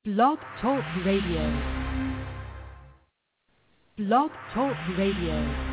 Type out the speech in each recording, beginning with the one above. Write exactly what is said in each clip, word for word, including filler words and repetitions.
Blog Talk Radio. Blog Talk Radio.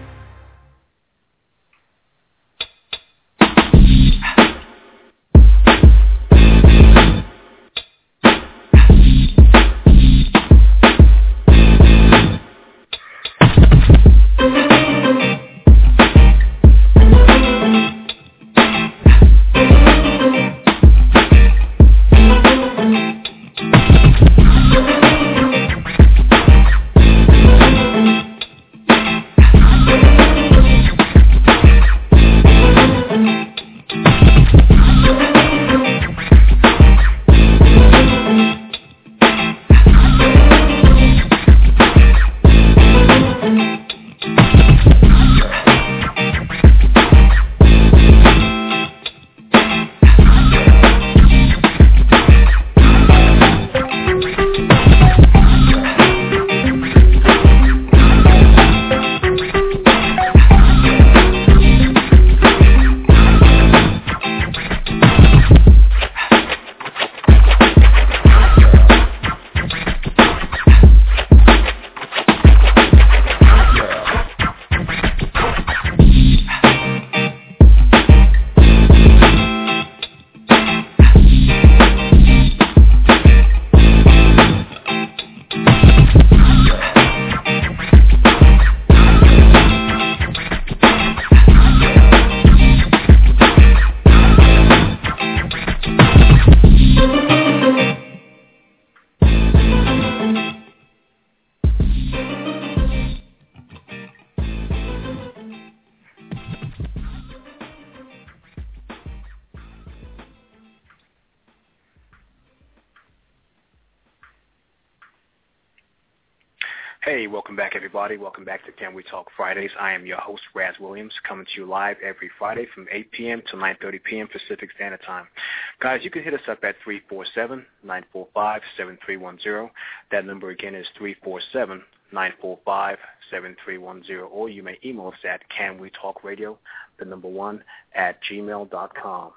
Hey, welcome back, everybody. Welcome back to Can We Talk Fridays. I am your host, Raz Williams, coming to you live every Friday from eight p.m. to nine thirty p.m. Pacific Standard Time. Guys, you can hit us up at three four seven, nine four five, seven three one zero. That number again is three four seven, nine four five, seven three one zero. Or you may email us at canwetalkradio, the number one, at gmail dot com.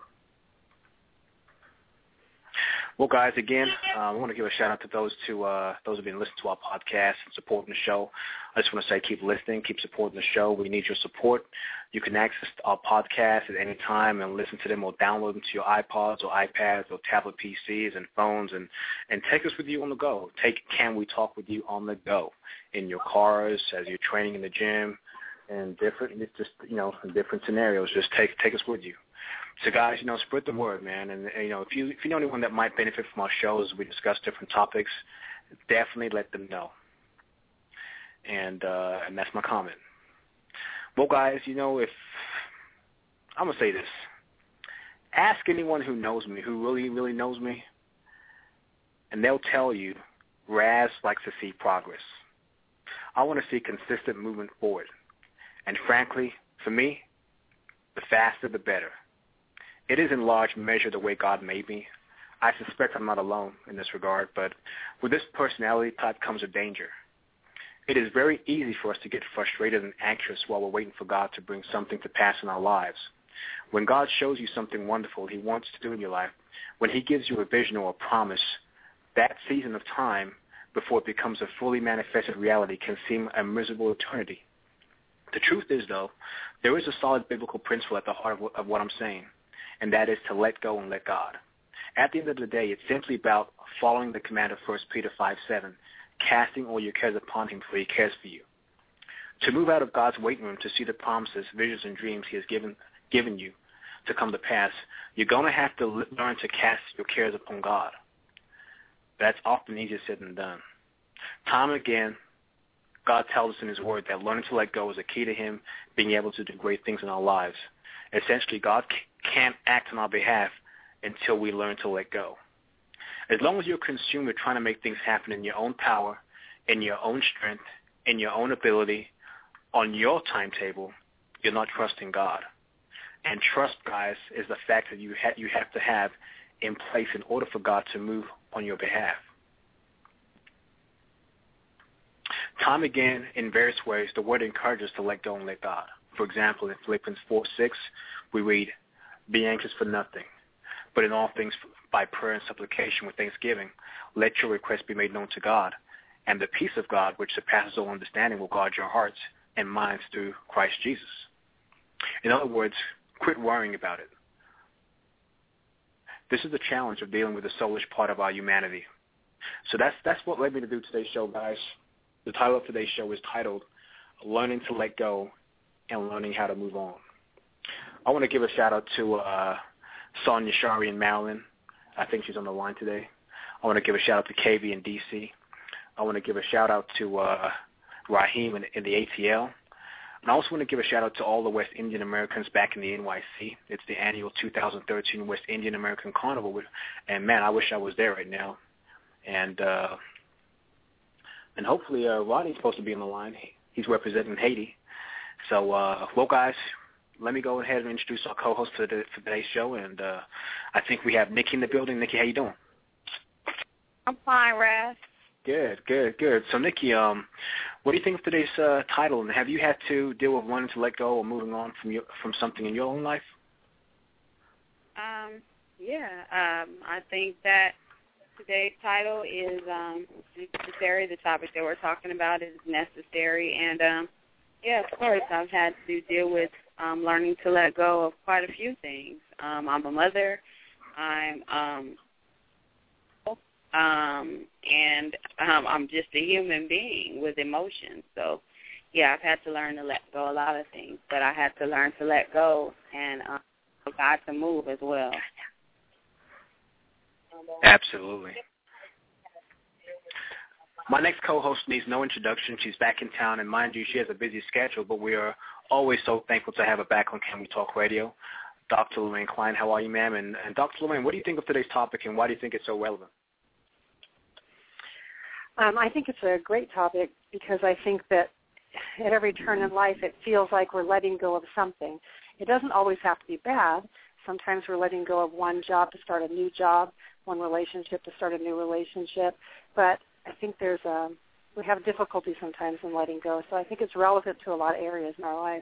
Well, guys, again, uh, I want to give a shout-out to those to uh, those who have been listening to our podcast and supporting the show. I just want to say keep listening, keep supporting the show. We need your support. You can access our podcast at any time and listen to them or download them to your iPods or iPads or tablet P Cs and phones and, and take us with you on the go. Take Can We Talk with you on the go in your cars, as you're training in the gym, and different, just, you know, in different scenarios. Just take take us with you. So, guys, you know, spread the word, man. And, you know, if you if you know anyone that might benefit from our shows, we discuss different topics, definitely let them know. And uh, and that's my comment. Well, guys, you know, if I'm going to say this. Ask anyone who knows me, who really, really knows me, and they'll tell you Raz likes to see progress. I want to see consistent movement forward. And, frankly, for me, the faster the better. It is in large measure the way God made me. I suspect I'm not alone in this regard, but with this personality type comes a danger. It is very easy for us to get frustrated and anxious while we're waiting for God to bring something to pass in our lives. When God shows you something wonderful he wants to do in your life, when he gives you a vision or a promise, that season of time before it becomes a fully manifested reality can seem a miserable eternity. The truth is, though, there is a solid biblical principle at the heart of, of what I'm saying, and that is to let go and let God. At the end of the day, it's simply about following the command of First Peter five seven, casting all your cares upon him, for he cares for you. To move out of God's waiting room to see the promises, visions, and dreams he has given given you to come to pass, you're going to have to learn to cast your cares upon God. That's often easier said than done. Time and again, God tells us in his word that learning to let go is a key to him being able to do great things in our lives. Essentially, God can't act on our behalf until we learn to let go. As long as you're consumed with trying to make things happen in your own power, in your own strength, in your own ability, on your timetable, you're not trusting God. And trust, guys, is the fact that you, ha- you have to have in place in order for God to move on your behalf. Time again, in various ways, the word encourages us to let go and let God. For example, in Philippians four six, we read, "Be anxious for nothing, but in all things by prayer and supplication with thanksgiving, let your requests be made known to God, and the peace of God, which surpasses all understanding, will guard your hearts and minds through Christ Jesus. In other words, quit worrying about it. This is the challenge of dealing with the soulish part of our humanity. So that's that's what led me to do today's show, guys. The title of today's show is titled, Learning to Let Go and Learning How to Move On. I want to give a shout-out to uh, Sonia Shari in Maryland. I think she's on the line today. I want to give a shout-out to K V in D C. I want to give a shout-out to uh, Raheem in, in the A T L. And I also want to give a shout-out to all the West Indian Americans back in the N Y C. It's the annual two thousand thirteen West Indian American Carnival. And, man, I wish I was there right now. And uh, and hopefully uh, Rodney's supposed to be on the line. He's representing Haiti. So, uh, well, guys, let me go ahead and introduce our co-host for, the, for today's show. And uh, I think we have Nikki in the building. Nikki, how you doing? I'm fine, Raz. Good, good, good. So, Nikki, um, what do you think of today's uh, title? And have you had to deal with wanting to let go or moving on from your, from something in your own life? Um, yeah, um, I think that today's title is um, necessary. The topic that we're talking about is necessary. And, um, yeah, of course, I've had to deal with um, learning to let go of quite a few things. Um, I'm a mother. I'm um, um, and um, I'm just a human being with emotions. So, yeah, I've had to learn to let go of a lot of things, but I had to learn to let go and um, for God to move as well. Absolutely. My next co-host needs no introduction. She's back in town, and mind you, she has a busy schedule, but we are always so thankful to have her back on Can We Talk Radio. Doctor Lorraine Klein, how are you, ma'am? And, and Doctor Lorraine, what do you think of today's topic, and why do you think it's so relevant? Um, I think it's a great topic because I think that at every turn in life it feels like we're letting go of something. It doesn't always have to be bad. Sometimes we're letting go of one job to start a new job, one relationship to start a new relationship. But I think there's a, we have difficulty sometimes in letting go. So I think it's relevant to a lot of areas in our life.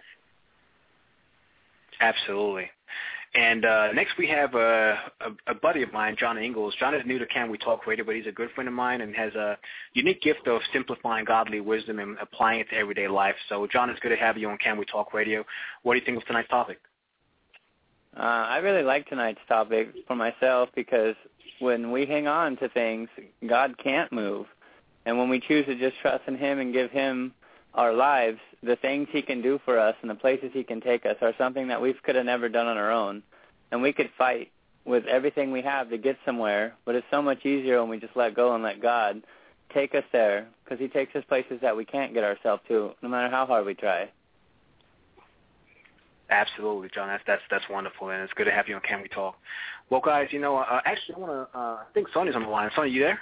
Absolutely. And uh, next we have a, a, a buddy of mine, John Ingalls. John is new to Can We Talk Radio, but he's a good friend of mine and has a unique gift of simplifying godly wisdom and applying it to everyday life. So, John, it's good to have you on Can We Talk Radio. What do you think of tonight's topic? Uh, I really like tonight's topic for myself because when we hang on to things, God can't move. And when we choose to just trust in Him and give Him our lives, the things He can do for us and the places He can take us are something that we could have never done on our own. And we could fight with everything we have to get somewhere, but it's so much easier when we just let go and let God take us there because He takes us places that we can't get ourselves to, no matter how hard we try. Absolutely, John. That's that's that's wonderful, and it's good to have you on Can We Talk. Well, guys, you know, uh, actually, I want to. Uh, I think Sonia's on the line. Sonia, you there?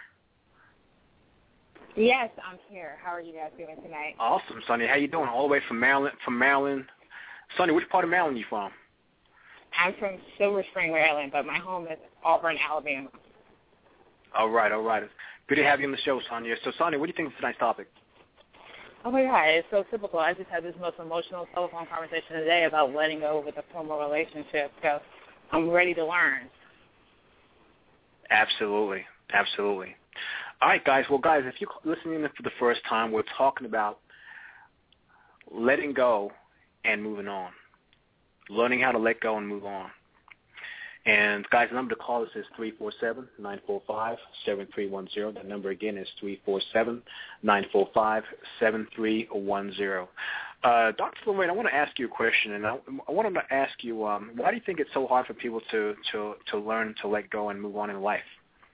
Yes, I'm here. How are you guys doing tonight? Awesome, Sonia. How you doing? All the way from Maryland. From Maryland. Sonia, which part of Maryland are you from? I'm from Silver Spring, Maryland, but my home is Auburn, Alabama. All right, all right. Good to have you on the show, Sonia. So, Sonia, what do you think of tonight's topic? Oh, my God, it's so typical. I just had this most emotional telephone conversation today about letting go with a former relationship, so I'm ready to learn. Absolutely, absolutely. All right, guys. Well, guys, if you're listening in for the first time, we're talking about letting go and moving on, learning how to let go and move on. And, guys, the number to call us is three four seven, nine four five, seven three one zero. That number again is three four seven, nine four five, seven three one zero. Uh, Doctor Lorraine, I want to ask you a question, and I, I wanted to ask you, um, why do you think it's so hard for people to, to, to learn to let go and move on in life?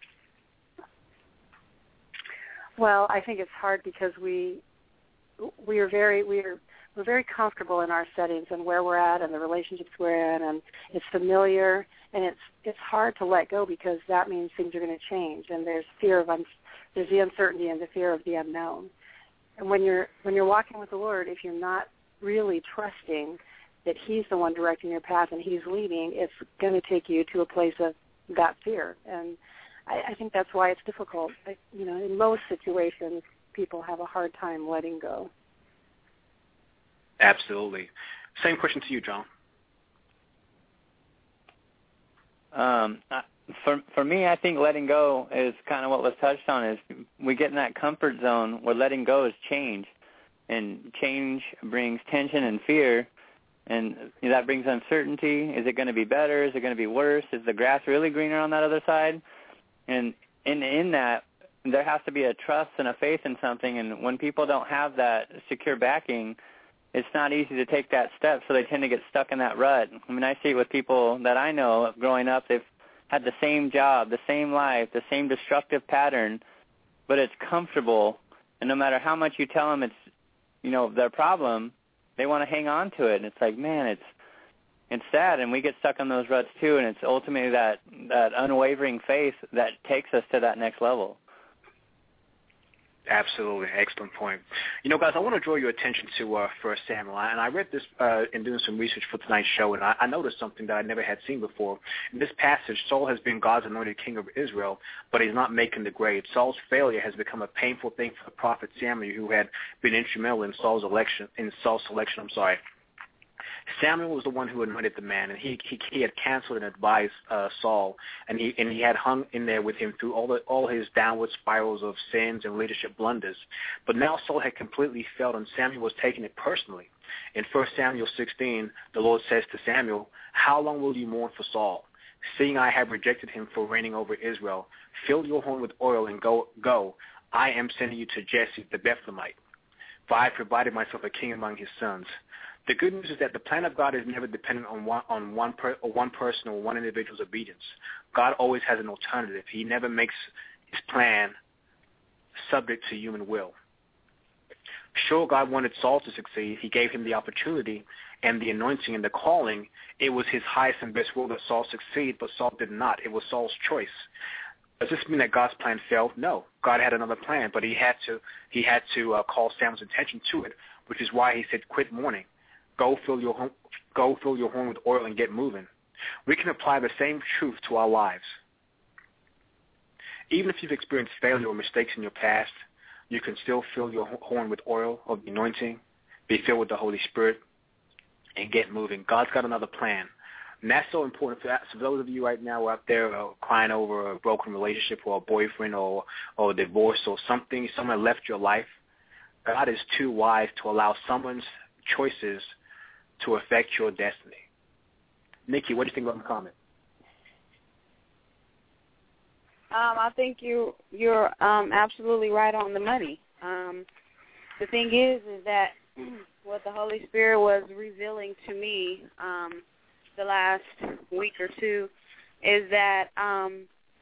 Well, I think it's hard because we we are very we are we're very comfortable in our settings and where we're at and the relationships we're in, and it's familiar, and it's it's hard to let go because that means things are going to change, and there's fear of un, there's the uncertainty and the fear of the unknown. And when you're when you're walking with the Lord, if you're not really trusting that He's the one directing your path and He's leading, it's going to take you to a place of that fear. And I, I think that's why it's difficult. I, you know, in most situations, people have a hard time letting go. Absolutely. Same question to you, John. Um, I, for for me, I think letting go is kind of what was touched on. Is we get in that comfort zone where letting go is change, and change brings tension and fear, and that brings uncertainty. Is it going to be better? Is it going to be worse? Is the grass really greener on that other side? And in in that, there has to be a trust and a faith in something. And when people don't have that secure backing, it's not easy to take that step, so they tend to get stuck in that rut. I mean, I see it with people that I know growing up. They've had the same job, the same life, the same destructive pattern, but it's comfortable. And no matter how much you tell them it's, you know, their problem, they want to hang on to it. And it's like, man, it's it's sad, and we get stuck on those ruts too. And it's ultimately that that unwavering faith that takes us to that next level. Absolutely. Excellent point. You know, guys, I want to draw your attention to uh, First Samuel, and I read this uh, in doing some research for tonight's show, and I, I noticed something that I never had seen before. In this passage, Saul has been God's anointed king of Israel, but he's not making the grade. Saul's failure has become a painful thing for the prophet Samuel, who had been instrumental in Saul's election. In Saul's selection, I'm sorry. Samuel was the one who anointed the man, and he he, he had counseled and advised uh, Saul, and he and he had hung in there with him through all the, all his downward spirals of sins and leadership blunders. But now Saul had completely failed, and Samuel was taking it personally. In First Samuel sixteen, the Lord says to Samuel, "How long will you mourn for Saul? Seeing I have rejected him for reigning over Israel, fill your horn with oil and go. Go. I am sending you to Jesse the Bethlehemite, for I have provided myself a king among his sons." The good news is that the plan of God is never dependent on one on one per, or one person or one individual's obedience. God always has an alternative. He never makes his plan subject to human will. Sure, God wanted Saul to succeed. He gave him the opportunity and the anointing and the calling. It was his highest and best will that Saul succeed, but Saul did not. It was Saul's choice. Does this mean that God's plan failed? No. God had another plan, but he had to he had to uh, call Samuel's attention to it, which is why he said, "Quit mourning. Go fill your home, go fill your horn with oil and get moving." We can apply the same truth to our lives. Even if you've experienced failure or mistakes in your past, you can still fill your horn with oil of the anointing, be filled with the Holy Spirit, and get moving. God's got another plan. And that's so important for, for those of you right now who are out there uh, crying over a broken relationship or a boyfriend or, or a divorce or something, someone left your life. God is too wise to allow someone's choices to affect your destiny. Nikki, what do you think about the comment? Um, I think you you're um, absolutely right on the money. Um, the thing is, is that what the Holy Spirit was revealing to me um, the last week or two is that um,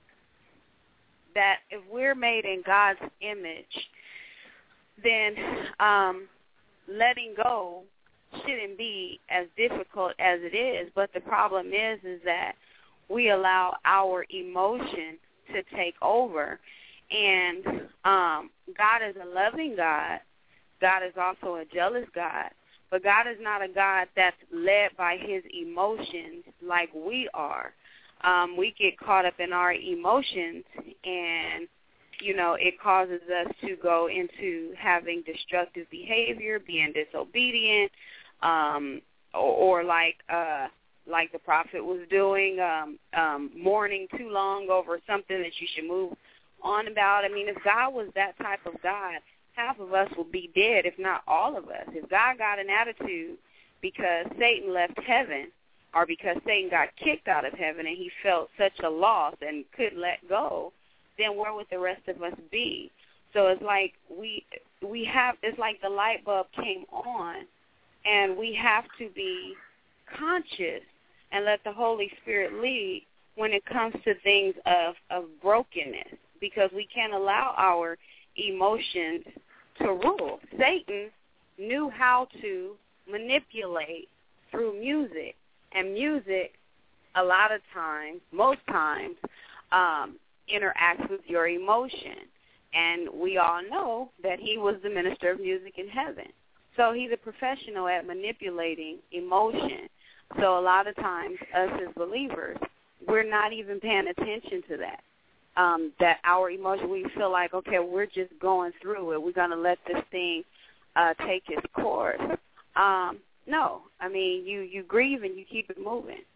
that if we're made in God's image, then um, letting go shouldn't be as difficult as it is. But the problem is, is that we allow our emotion to take over. And um, God is a loving God. God is also a jealous God. But God is not a God that's led by his emotions like we are. Um, we get caught up in our emotions, and you know, it causes us to go into having destructive behavior, being disobedient, um, or, or like uh, like the prophet was doing, um, um, mourning too long over something that you should move on about. I mean, if God was that type of God, half of us would be dead, if not all of us. If God got an attitude because Satan left heaven, or because Satan got kicked out of heaven and he felt such a loss and couldn't let go, then where would the rest of us be? So it's like we we have it's like the light bulb came on, and we have to be conscious and let the Holy Spirit lead when it comes to things of, of brokenness, because we can't allow our emotions to rule. Satan knew how to manipulate through music, and music a lot of times, most times, um, interacts with your emotion. And we all know that he was the minister of music in heaven. So he's a professional at manipulating emotion. So a lot of times, us as believers, we're not even paying attention to that. Um, that our emotion, we feel like, okay, we're just going through it. We're going to let this thing uh, take its course. Um, no. I mean, you, you grieve and you keep it moving.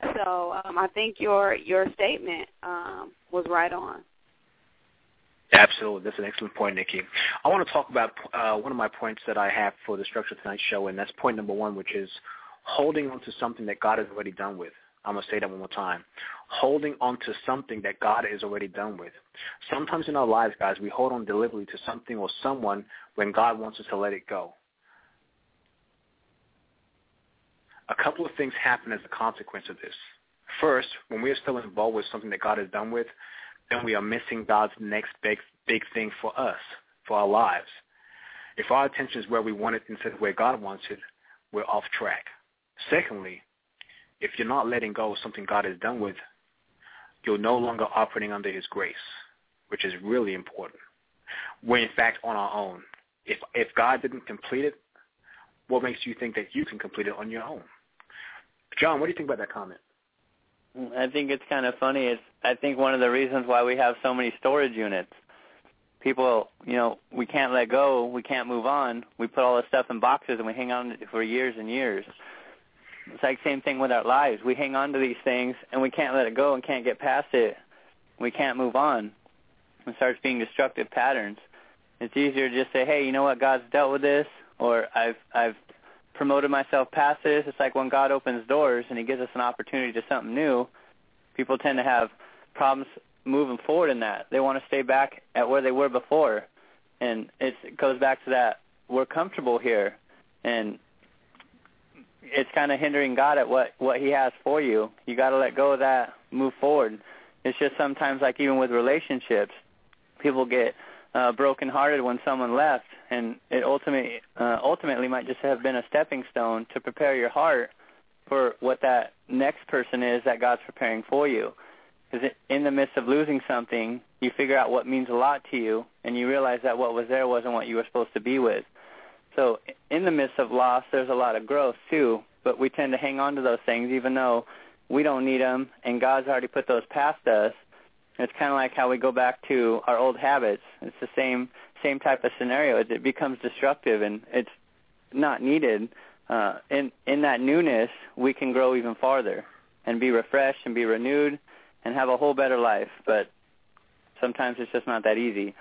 So um, I think your your statement um, was right on. Absolutely. That's an excellent point, Nikki. I want to talk about uh, one of my points that I have for the structure of tonight's show, and that's point number one, which is holding on to something that God has already done with. I'm going to say that one more time. Holding on to something that God is already done with. Sometimes in our lives, guys, we hold on deliberately to something or someone when God wants us to let it go. A couple of things happen as a consequence of this. First, when we are still involved with something that God has done with, then we are missing God's next big big thing for us, for our lives. If our attention is where we want it instead of where God wants it, we're off track. Secondly, if you're not letting go of something God has done with, you're no longer operating under his grace, which is really important. We're, in fact, on our own. If if God didn't complete it, what makes you think that you can complete it on your own? John, what do you think about that comment? I think it's kind of funny. It's I think one of the reasons why we have so many storage units. People, you know, we can't let go. We can't move on. We put all this stuff in boxes and we hang on to it for years and years. It's like the same thing with our lives. We hang on to these things and we can't let it go and can't get past it. We can't move on. It starts being destructive patterns. It's easier to just say, hey, you know what, God's dealt with this, or I've I've promoted myself past this. It's like when God opens doors and he gives us an opportunity to something new, people tend to have problems moving forward in that. They want to stay back at where they were before. And it's, it goes back to that we're comfortable here. And it's kind of hindering God at what, what he has for you. You got to let go of that, move forward. It's just sometimes like even with relationships, people get uh, brokenhearted when someone left, and it ultimately, uh, ultimately might just have been a stepping stone to prepare your heart for what that next person is that God's preparing for you. Because in the midst of losing something, you figure out what means a lot to you, and you realize that what was there wasn't what you were supposed to be with. So in the midst of loss, there's a lot of growth too, but we tend to hang on to those things even though we don't need them, and God's already put those past us. It's kind of like how we go back to our old habits. It's the same same type of scenario. It, it becomes destructive, and it's not needed. Uh, in, in that newness, we can grow even farther and be refreshed and be renewed and have a whole better life. But sometimes it's just not that easy.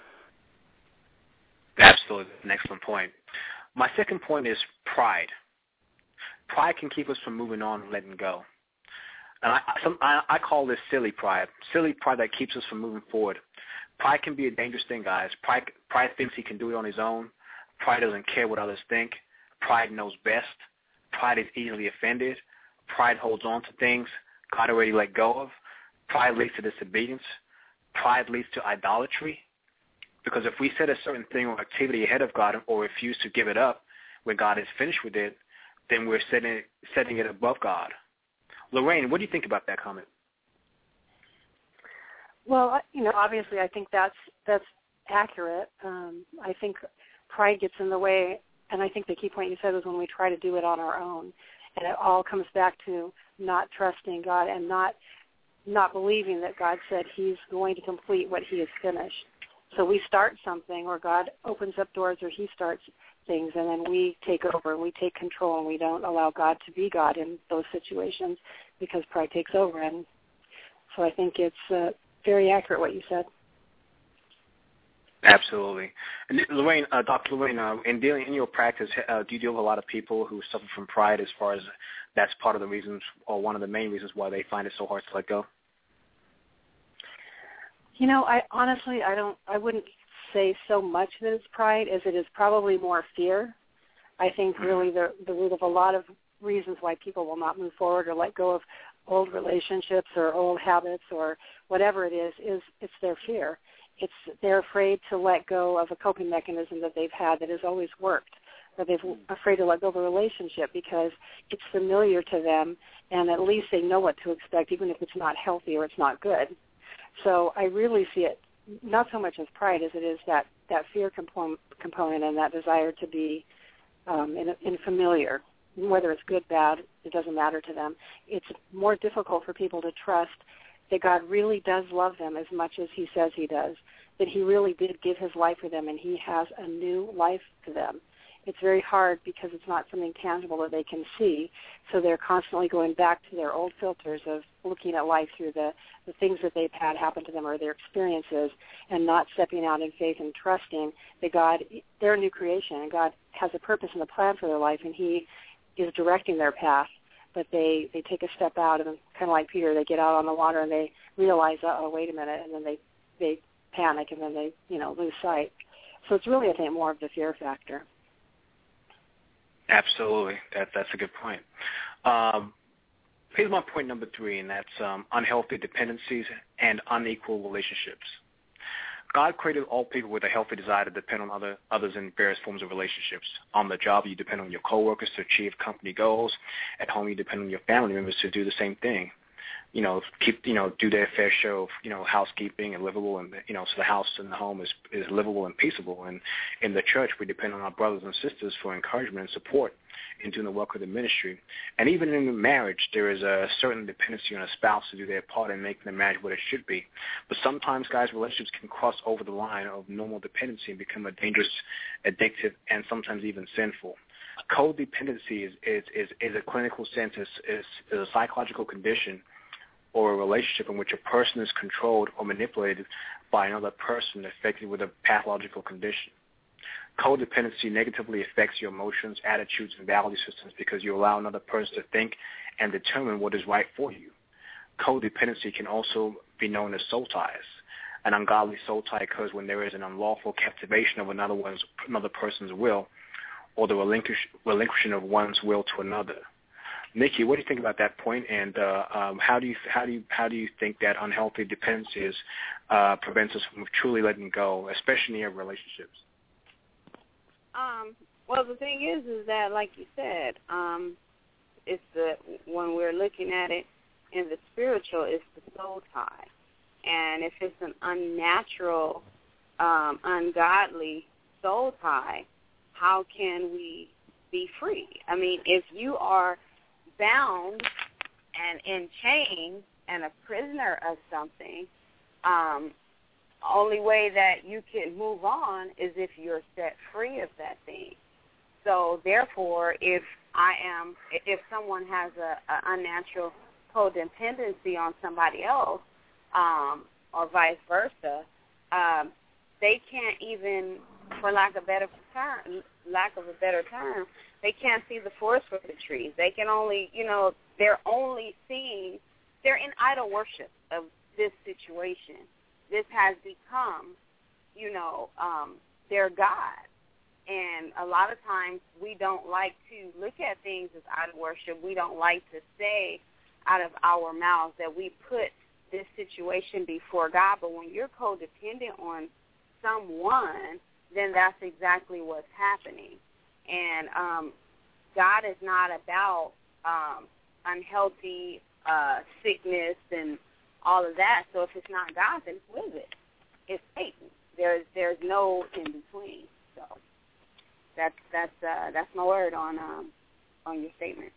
Absolutely. An excellent point. My second point is pride. Pride can keep us from moving on and letting go. And I, some, I, I call this silly pride. Silly pride that keeps us from moving forward. Pride can be a dangerous thing, guys. Pride, pride thinks he can do it on his own. Pride doesn't care what others think. Pride knows best. Pride is easily offended. Pride holds on to things God already let go of. Pride leads to disobedience. Pride leads to idolatry. Because if we set a certain thing or activity ahead of God or refuse to give it up when God is finished with it, then we're setting, setting it above God. Lorraine, what do you think about that comment? Well, you know, obviously, I think that's that's accurate. Um, I think pride gets in the way, and I think the key point you said was when we try to do it on our own, and it all comes back to not trusting God and not not believing that God said He's going to complete what He has finished. So we start something, or God opens up doors, or He starts things, and then we take over and we take control, and we don't allow God to be God in those situations because pride takes over. And so I think it's uh, very accurate what you said. Absolutely. And Lorraine, uh, Doctor Lorraine, uh, in dealing in your practice, uh, do you deal with a lot of people who suffer from pride as far as that's part of the reasons or one of the main reasons why they find it so hard to let go? You know, I honestly, I don't, I wouldn't say so much that it's pride as it is probably more fear. I think really the the root of a lot of reasons why people will not move forward or let go of old relationships or old habits or whatever it is, is it's their fear. It's they're afraid to let go of a coping mechanism that they've had that has always worked, or they're afraid to let go of a relationship because it's familiar to them, and at least they know what to expect, even if it's not healthy or it's not good. So I really see it not so much as pride as it is that, that fear component, component and that desire to be um, in, in familiar. Whether it's good, bad, it doesn't matter to them. It's more difficult for people to trust that God really does love them as much as He says He does, that He really did give His life for them and He has a new life for them. it's very hard because it's not something tangible that they can see. So they're constantly going back to their old filters of looking at life through the, the things that they've had happen to them or their experiences, and not stepping out in faith and trusting that God, they're a new creation, and God has a purpose and a plan for their life, and he is directing their path. But they, they take a step out, and kind of like Peter, they get out on the water and they realize, oh, wait a minute, and then they, they panic, and then they, you know, lose sight. So it's really, I think, more of the fear factor. Absolutely. That, that's a good point. Um, here's my point number three, and that's um, unhealthy dependencies and unequal relationships. God created all people with a healthy desire to depend on other others in various forms of relationships. On the job, you depend on your coworkers to achieve company goals. At home, you depend on your family members to do the same thing. You know, keep you know do their fair share of you know housekeeping and livable, and you know so the house and the home is is livable and peaceable. And in the church, we depend on our brothers and sisters for encouragement and support in doing the work of the ministry. And even in marriage, there is a certain dependency on a spouse to do their part in making the marriage what it should be. But sometimes, guys, relationships can cross over the line of normal dependency and become a dangerous, addictive, and sometimes even sinful. Codependency is is is, is a clinical sense is, is is a psychological condition or a relationship in which a person is controlled or manipulated by another person affected with a pathological condition. Codependency negatively affects your emotions, attitudes, and value systems because you allow another person to think and determine what is right for you. Codependency can also be known as soul ties. An ungodly soul tie occurs when there is an unlawful captivation of another one's another person's will, or the relinquish, relinquishing of one's will to another. Nikki, what do you think about that point? And uh, um, how do you how do you how do you think that unhealthy dependencies uh, prevents us from truly letting go, especially in relationships? Um, well, the thing is, is that, like you said, um, it's the when we're looking at it in the spiritual, it's the soul tie, and if it's an unnatural, um, ungodly soul tie, how can we be free? I mean, if you are bound and in chains and a prisoner of something, um, only way that you can move on is if you're set free of that thing. So therefore, if I am, if someone has a, a unnatural codependency on somebody else, um, or vice versa, um, they can't even, for lack of better term, lack of a better term, they can't see the forest for the trees. They can only, you know, they're only seeing, they're in idol worship of this situation. This has become, you know, um, their God. And a lot of times we don't like to look at things as idol worship. We don't like to say out of our mouths that we put this situation before God. But when you're codependent on someone, then that's exactly what's happening. And um, God is not about um, unhealthy uh, sickness and all of that. So if it's not God, then who is it? It's Satan. There's there's no in between. So that's that's uh, that's my word on um, on your statement.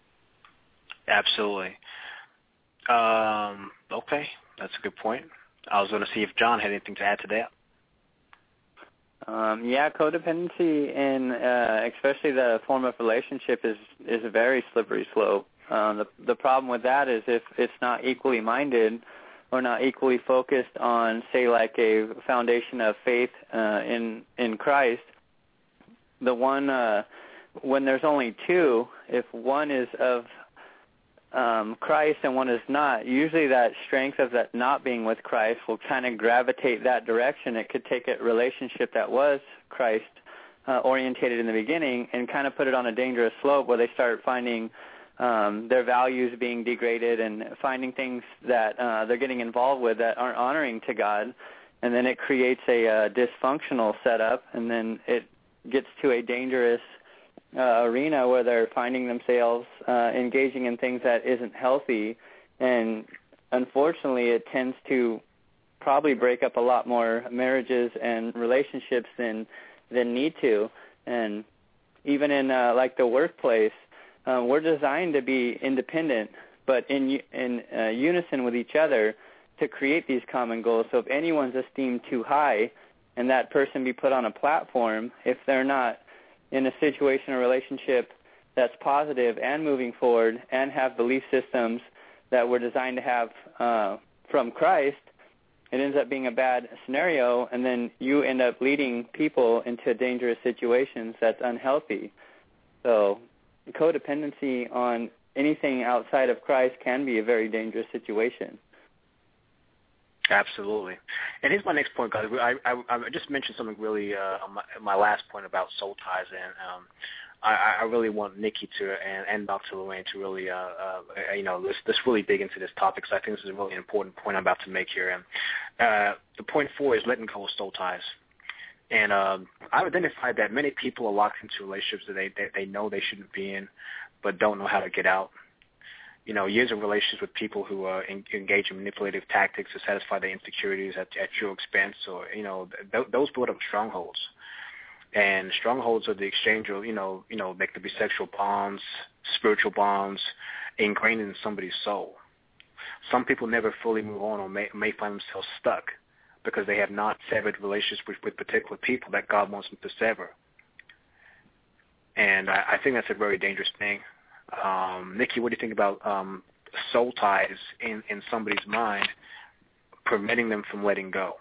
Absolutely. Um, okay, that's a good point. I was going to see if John had anything to add to that. Um, yeah, codependency in uh, especially the form of relationship is is a very slippery slope. Um, the the problem with that is if it's not equally minded or not equally focused on, say, like a foundation of faith uh, in in Christ, the one uh, when there's only two, if one is of um, Christ and one is not, usually that strength of that not being with Christ will kind of gravitate that direction. It could take a relationship that was Christ uh, orientated in the beginning and kind of put it on a dangerous slope where they start finding um, their values being degraded and finding things that uh, they're getting involved with that aren't honoring to God. And then it creates a uh, dysfunctional setup, and then it gets to a dangerous Uh, arena where they're finding themselves uh, engaging in things that isn't healthy, and unfortunately it tends to probably break up a lot more marriages and relationships than than need to. And even in uh, like the workplace, uh, we're designed to be independent, but in in uh, unison with each other to create these common goals. So if anyone's esteemed too high and that person be put on a platform, if they're not in a situation or relationship that's positive and moving forward and have belief systems that we're designed to have uh, from Christ, it ends up being a bad scenario, and then you end up leading people into dangerous situations that's unhealthy. So codependency on anything outside of Christ can be a very dangerous situation. Absolutely. And here's my next point, guys. I, I, I just mentioned something really, uh, my, my last point about soul ties, and um, I, I really want Nikki to and, and Doctor Lorraine to really, uh, uh, you know, let's, let's really dig into this topic, because I think this is a really important point I'm about to make here. And uh, the point four is letting go of soul ties. And um, I've identified that many people are locked into relationships that they, they, they know they shouldn't be in, but don't know how to get out. You know, years of relationships with people who uh, en- engage in manipulative tactics to satisfy their insecurities at, at your expense, or, you know, th- those build up strongholds. And strongholds are the exchange of, you know, you know, they could be sexual bonds, spiritual bonds, ingrained in somebody's soul. Some people never fully move on, or may, may find themselves stuck because they have not severed relationships with, with particular people that God wants them to sever. And I, I think that's a very dangerous thing. Um, Nikki, what do you think about um, soul ties in, in somebody's mind, preventing them from letting go?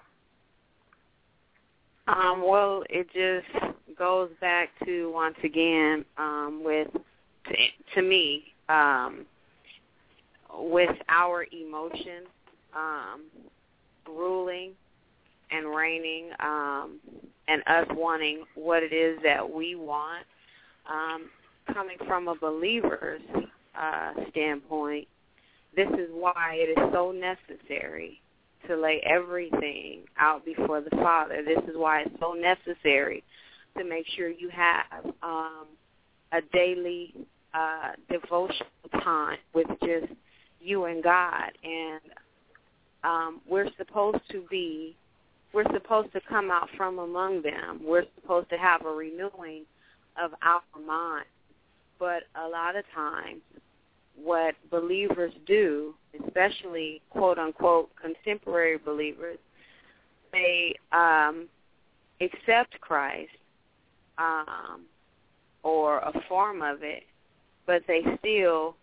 Um, well, it just goes back to, once again, um, with, to, to me, um, with our emotions um, ruling and reigning, um, and us wanting what it is that we want, um, coming from a believer's uh, standpoint, this is why it is so necessary to lay everything out before the Father. This is why it's so necessary to make sure you have um, a daily uh, devotional time with just you and God. And um, we're supposed to be, we're supposed to come out from among them. We're supposed to have a renewing of our mind. But a lot of times what believers do, especially quote-unquote contemporary believers, they um, accept Christ um, or a form of it, but they still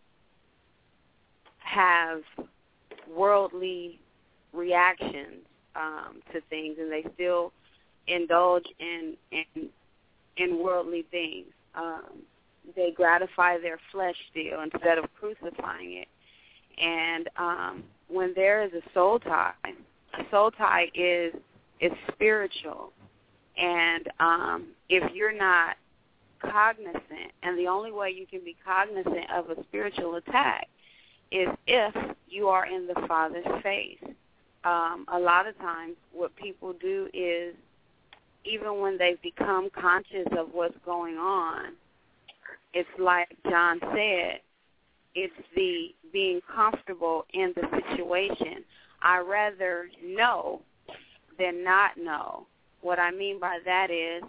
have worldly reactions um, to things, and they still indulge in in, in worldly things. Um, they gratify their flesh still instead of crucifying it. And um, when there is a soul tie, a soul tie is is spiritual. And um, if you're not cognizant, and the only way you can be cognizant of a spiritual attack is if you are in the Father's face. Um, a lot of times what people do is, even when they've become conscious of what's going on, it's like John said, it's the being comfortable in the situation. I rather know than not know. What I mean by that is,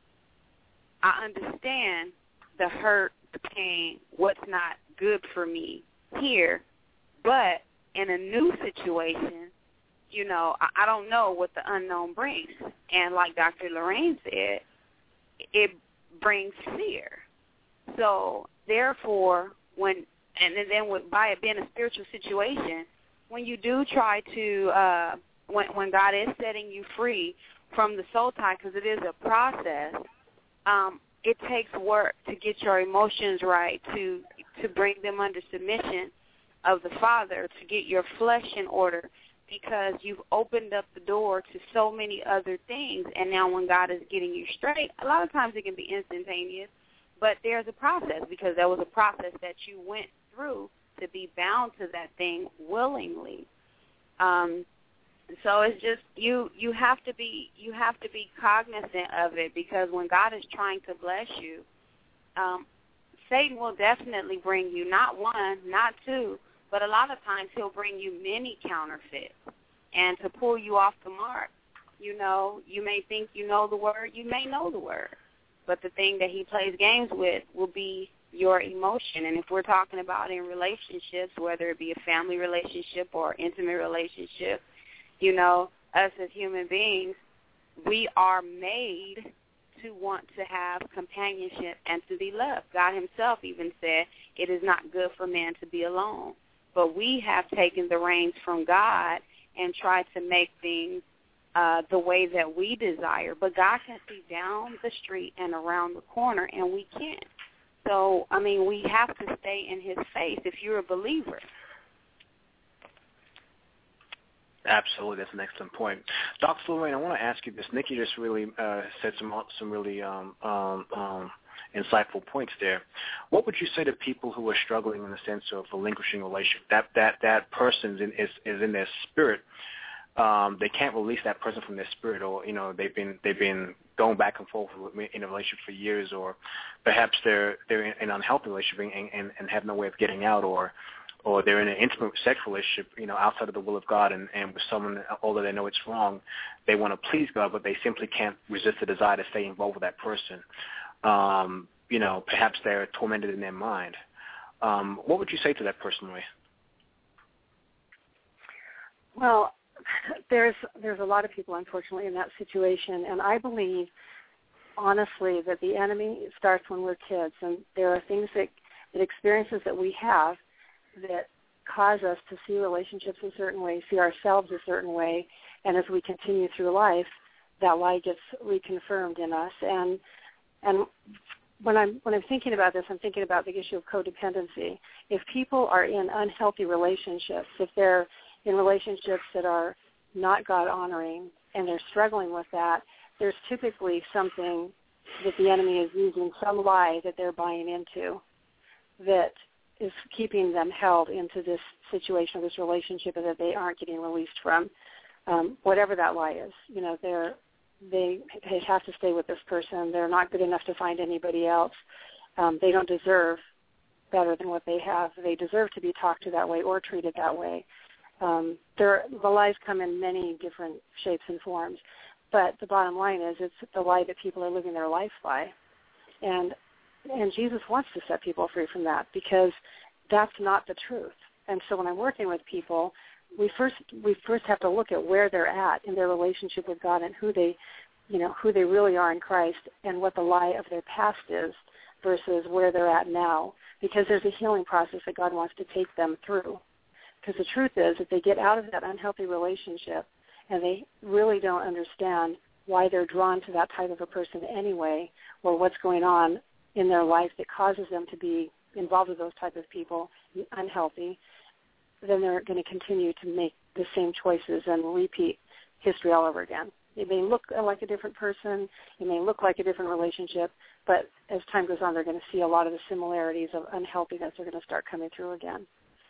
I understand the hurt, the pain, what's not good for me here, but in a new situation, you know, I, I don't know what the unknown brings. And like Doctor Lorraine said, it brings fear. So therefore, when and then with, by it being a spiritual situation, when you do try to, uh, when when God is setting you free from the soul tie, because it is a process, um, it takes work to get your emotions right, to to bring them under submission of the Father, to get your flesh in order, because you've opened up the door to so many other things. And now when God is getting you straight, a lot of times it can be instantaneous, but there's a process, because there was a process that you went through to be bound to that thing willingly. Um, so it's just you you have to be you have to be cognizant of it, because when God is trying to bless you, um, Satan will definitely bring you not one, not two, but a lot of times he'll bring you many counterfeits, and to pull you off the mark. You know, you may think you know the word, you may know the word, but the thing that he plays games with will be your emotion. And if we're talking about in relationships, whether it be a family relationship or intimate relationship, you know, us as human beings, we are made to want to have companionship and to be loved. God himself even said it is not good for man to be alone. But we have taken the reins from God and tried to make things uh, the way that we desire. But God can see down the street and around the corner, and we can't. So, I mean, we have to stay in his face if you're a believer. Absolutely, that's an excellent point. Doctor Lorraine, I want to ask you this. Nikki just really uh, said some some really um, um, um, insightful points there. What would you say to people who are struggling in the sense of relinquishing a relationship? That that that person is is, is in their spirit. Um, they can't release that person from their spirit, or you know they've been they've been going back and forth in a relationship for years, or perhaps they're they're in an unhealthy relationship and, and, and have no way of getting out, or or they're in an intimate sexual relationship, you know, outside of the will of God, and, and with someone, although they know it's wrong, they want to please God, but they simply can't resist the desire to stay involved with that person. Um, you know, perhaps they're tormented in their mind. Um, what would you say to that person, Ray? Well, there's there's a lot of people, unfortunately, in that situation, and I believe, honestly, that the enemy starts when we're kids, and there are things that, that experiences that we have that cause us to see relationships a certain way, see ourselves a certain way, and as we continue through life, that lie gets reconfirmed in us. And and when I'm when I'm thinking about this, I'm thinking about the issue of codependency. If people are in unhealthy relationships, if they're in relationships that are not God-honoring and they're struggling with that, there's typically something that the enemy is using, some lie that they're buying into that is keeping them held into this situation, this relationship that they aren't getting released from, um, whatever that lie is. You know, they're, they they have to stay with this person. They're not good enough to find anybody else. Um, they don't deserve better than what they have. They deserve to be talked to that way or treated that way. Um, there, the lies come in many different shapes and forms, but the bottom line is it's the lie that people are living their life by. And And Jesus wants to set people free from that because that's not the truth. And so when I'm working with people, we first we first have to look at where they're at in their relationship with God and who they, you know, who they really are in Christ and what the lie of their past is versus where they're at now. Because there's a healing process that God wants to take them through. Because the truth is, if they get out of that unhealthy relationship and they really don't understand why they're drawn to that type of a person anyway, or what's going on in their life that causes them to be involved with those type of people, unhealthy, then they're going to continue to make the same choices and repeat history all over again. It may look like a different person, it may look like a different relationship, but as time goes on, they're going to see a lot of the similarities of unhealthiness are going to start coming through again.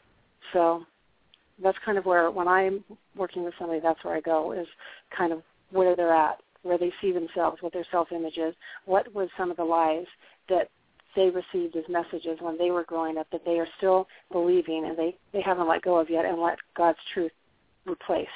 So that's kind of where, when I'm working with somebody, that's where I go, is kind of where they're at, where they see themselves, what their self-image is, what was some of the lies that they received as messages when they were growing up that they are still believing and they, they haven't let go of yet, and let God's truth replace.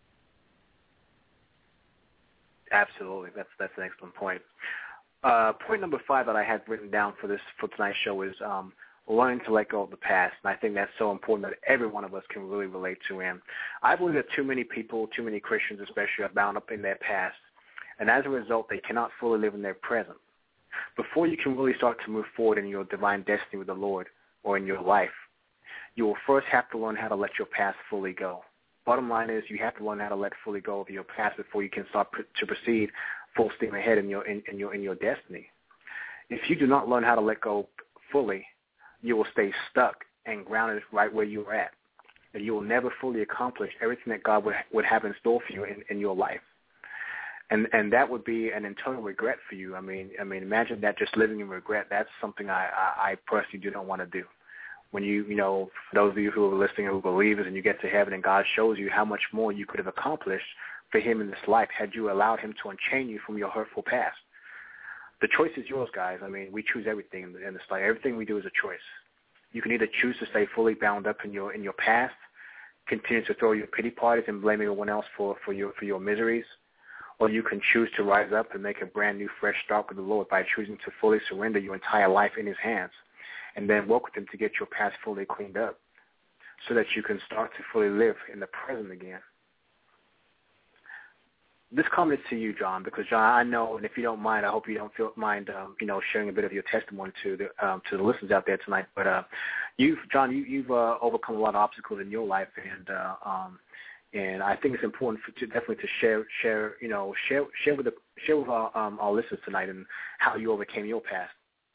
Absolutely. That's that's an excellent point. Uh, point number five that I had written down for this for tonight's show is um, learning to let go of the past. And I think that's so important that every one of us can really relate to. And I believe that too many people, too many Christians especially, are bound up in their past. And as a result, they cannot fully live in their present. Before you can really start to move forward in your divine destiny with the Lord or in your life, you will first have to learn how to let your past fully go. Bottom line is you have to learn how to let fully go of your past before you can start pr- to proceed full steam ahead in your in, in your in your destiny. If you do not learn how to let go fully, you will stay stuck and grounded right where you are at, and you will never fully accomplish everything that God would would have in store for you in, in your life. And and that would be an internal regret for you. I mean, I mean, imagine that, just living in regret. That's something I, I, I personally do not want to do. When you, you know, for those of you who are listening who are believers and you get to heaven and God shows you how much more you could have accomplished for him in this life had you allowed him to unchain you from your hurtful past. The choice is yours, guys. I mean, we choose everything in this life. Everything we do is a choice. You can either choose to stay fully bound up in your in your past, continue to throw your pity parties and blame everyone else for, for your for your miseries, or you can choose to rise up and make a brand new, fresh start with the Lord by choosing to fully surrender your entire life in his hands and then work with him to get your past fully cleaned up so that you can start to fully live in the present again. this comment is to you, John, because John, I know, and if you don't mind, I hope you don't feel mind, um, you know, sharing a bit of your testimony to the um, to the listeners out there tonight. But uh, you've, John, you, you've uh, overcome a lot of obstacles in your life, and uh, um, and I think it's important for, to definitely to share, share, you know, share, share with the share with our, um, our listeners tonight and how you overcame your past.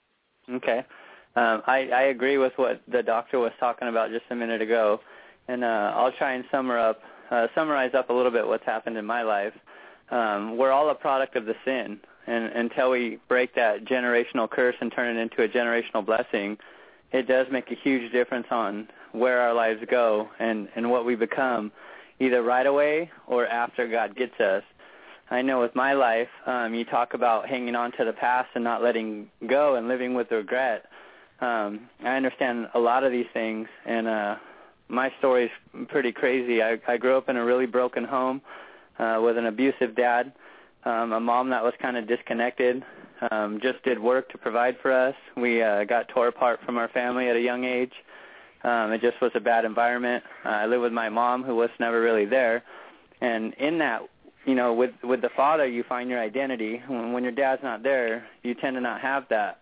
Okay, um, I, I agree with what the doctor was talking about just a minute ago, and uh, I'll try and summer up, uh, summarize up a little bit what's happened in my life. Um, we're all a product of the sin, and until we break that generational curse and turn it into a generational blessing, it does make a huge difference on where our lives go and, and what we become, either right away or after God gets us. I know with my life, um, you talk about hanging on to the past and not letting go and living with regret. Um, I understand a lot of these things, and uh, my story's pretty crazy. I, I grew up in a really broken home. Uh, with an abusive dad, um, a mom that was kind of disconnected, um, just did work to provide for us. We uh, got tore apart from our family at a young age. Um, it just was a bad environment. Uh, I lived with my mom, who was never really there. And in that, you know, with, with the father, you find your identity. When, when your dad's not there, you tend to not have that.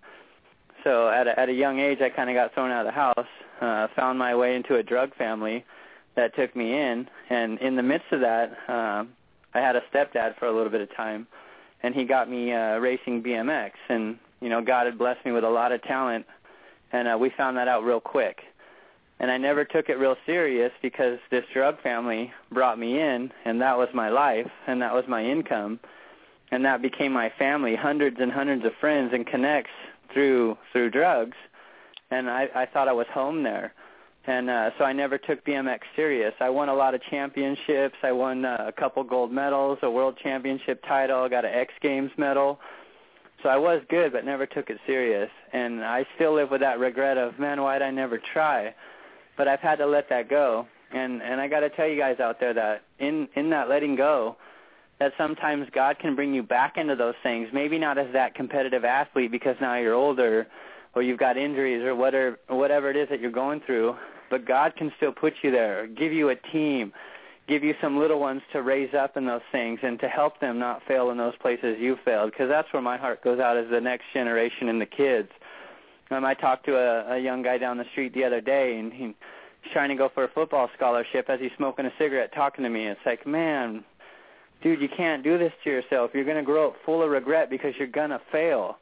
So at a, at a young age, I kind of got thrown out of the house, uh, found my way into a drug family that took me in. And in the midst of that, um, I had a stepdad for a little bit of time, and he got me uh, racing B M X. And, you know, God had blessed me with a lot of talent, and uh, we found that out real quick. And I never took it real serious because this drug family brought me in, and that was my life, and that was my income, and that became my family, hundreds and hundreds of friends and connects through through drugs. And I, I thought I was home there. And uh, so I never took B M X serious. I won a lot of championships. I won uh, a couple gold medals, a world championship title, got an X Games medal. So I was good, but never took it serious. And I still live with that regret of, man, why'd I never try? But I've had to let that go. And and I got to tell you guys out there that in, in that letting go, that sometimes God can bring you back into those things, maybe not as that competitive athlete because now you're older or you've got injuries or whatever, whatever it is that you're going through, but God can still put you there, give you a team, give you some little ones to raise up in those things and to help them not fail in those places you failed, because that's where my heart goes out, as the next generation and the kids. Um, I talked to a, a young guy down the street the other day, and he, he's trying to go for a football scholarship as he's smoking a cigarette talking to me. It's like, man, dude, you can't do this to yourself. You're going to grow up full of regret because you're going to fail.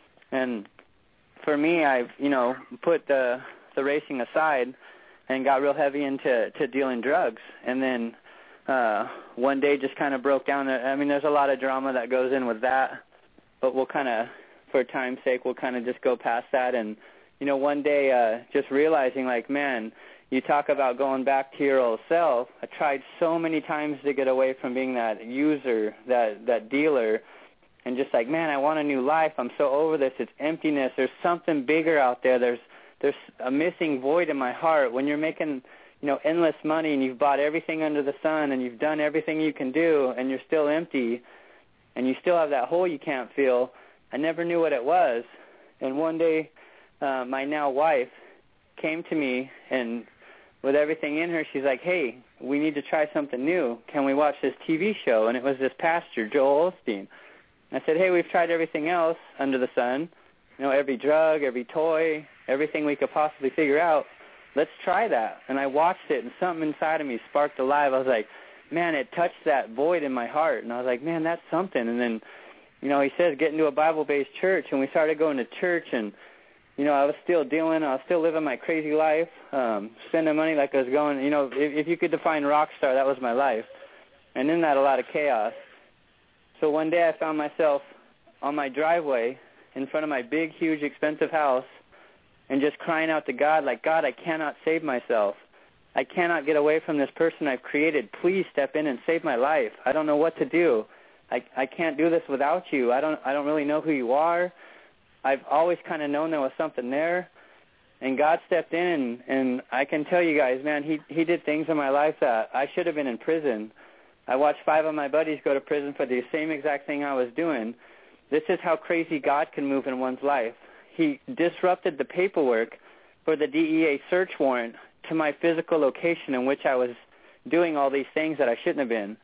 And for me, I've, you know, put the the racing aside and got real heavy into to dealing drugs. And then uh, one day just kind of broke down. I mean, there's a lot of drama that goes in with that, but we'll kind of, for time's sake, we'll kind of just go past that. And, you know, one day uh, just realizing, like, man, you talk about going back to your old self. I tried so many times to get away from being that user, that, that dealer, and just like, man, I want a new life. I'm so over this. It's emptiness. There's something bigger out there. There's there's a missing void in my heart. When you're making, you know, endless money and you've bought everything under the sun and you've done everything you can do and you're still empty and you still have that hole you can't fill, I never knew what it was. And one day uh, my now wife came to me, and with everything in her, she's like, hey, we need to try something new. Can we watch this T V show? And it was this pastor, Joel Osteen. I said, hey, we've tried everything else under the sun, you know, every drug, every toy, everything we could possibly figure out. Let's try that. And I watched it, and something inside of me sparked alive. I was like, man, it touched that void in my heart. And I was like, man, that's something. And then, you know, he says get into a Bible-based church, and we started going to church, and, you know, I was still dealing, I was still living my crazy life, um, spending money like I was going, you know, if, if you could define rock star, that was my life. And in that, a lot of chaos. So one day I found myself on my driveway in front of my big, huge, expensive house and just crying out to God, like, God, I cannot save myself. I cannot get away from this person I've created. Please step in and save my life. I don't know what to do. I, I can't do this without you. I don't I don't really know who you are. I've always kind of known there was something there. And God stepped in, and, and I can tell you guys, man, he, he did things in my life that I should have been in prison. I watched five of my buddies go to prison for the same exact thing I was doing. This is how crazy God can move in one's life. He disrupted the paperwork for the D E A search warrant to my physical location in which I was doing all these things that I shouldn't have been.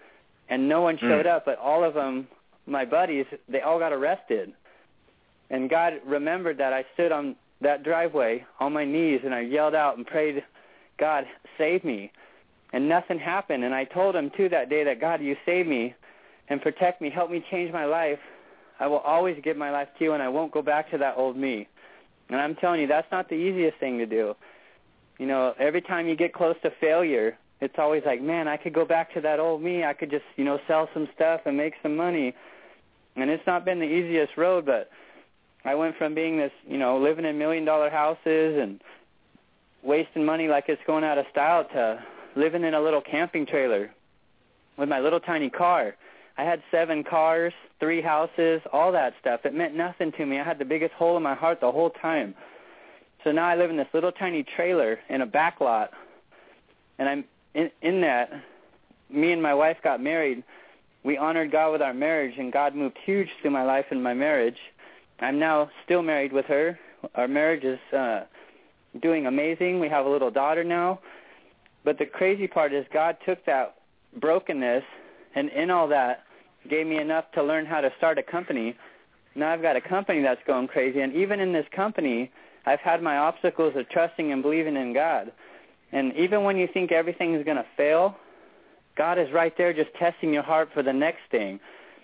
and no one showed mm. up, but all of them, my buddies, they all got arrested. And God remembered that I stood on that driveway on my knees, and I yelled out and prayed, God, save me. And nothing happened. And I told him, too, that day that, God, you save me and protect me, help me change my life. I will always give my life to you, and I won't go back to that old me. And I'm telling you, that's not the easiest thing to do. You know, every time you get close to failure, it's always like, man, I could go back to that old me. I could just, you know, sell some stuff and make some money. And it's not been the easiest road, but I went from being this, you know, living in million-dollar houses and wasting money like it's going out of style to living in a little camping trailer with my little tiny car. I had seven cars, three houses, all that stuff. It meant nothing to me. I had the biggest hole in my heart the whole time. So now I live in this little tiny trailer in a back lot, and I'm in, in that. Me and my wife got married. We honored God with our marriage, and God moved huge through my life and my marriage. I'm now still married with her. Our marriage is uh, doing amazing. We have a little daughter now. But the crazy part is God took that brokenness, and in all that, gave me enough to learn how to start a company. Now I've got a company that's going crazy, and even in this company, I've had my obstacles of trusting and believing in God. And even when you think everything is going to fail, God is right there just testing your heart for the next thing.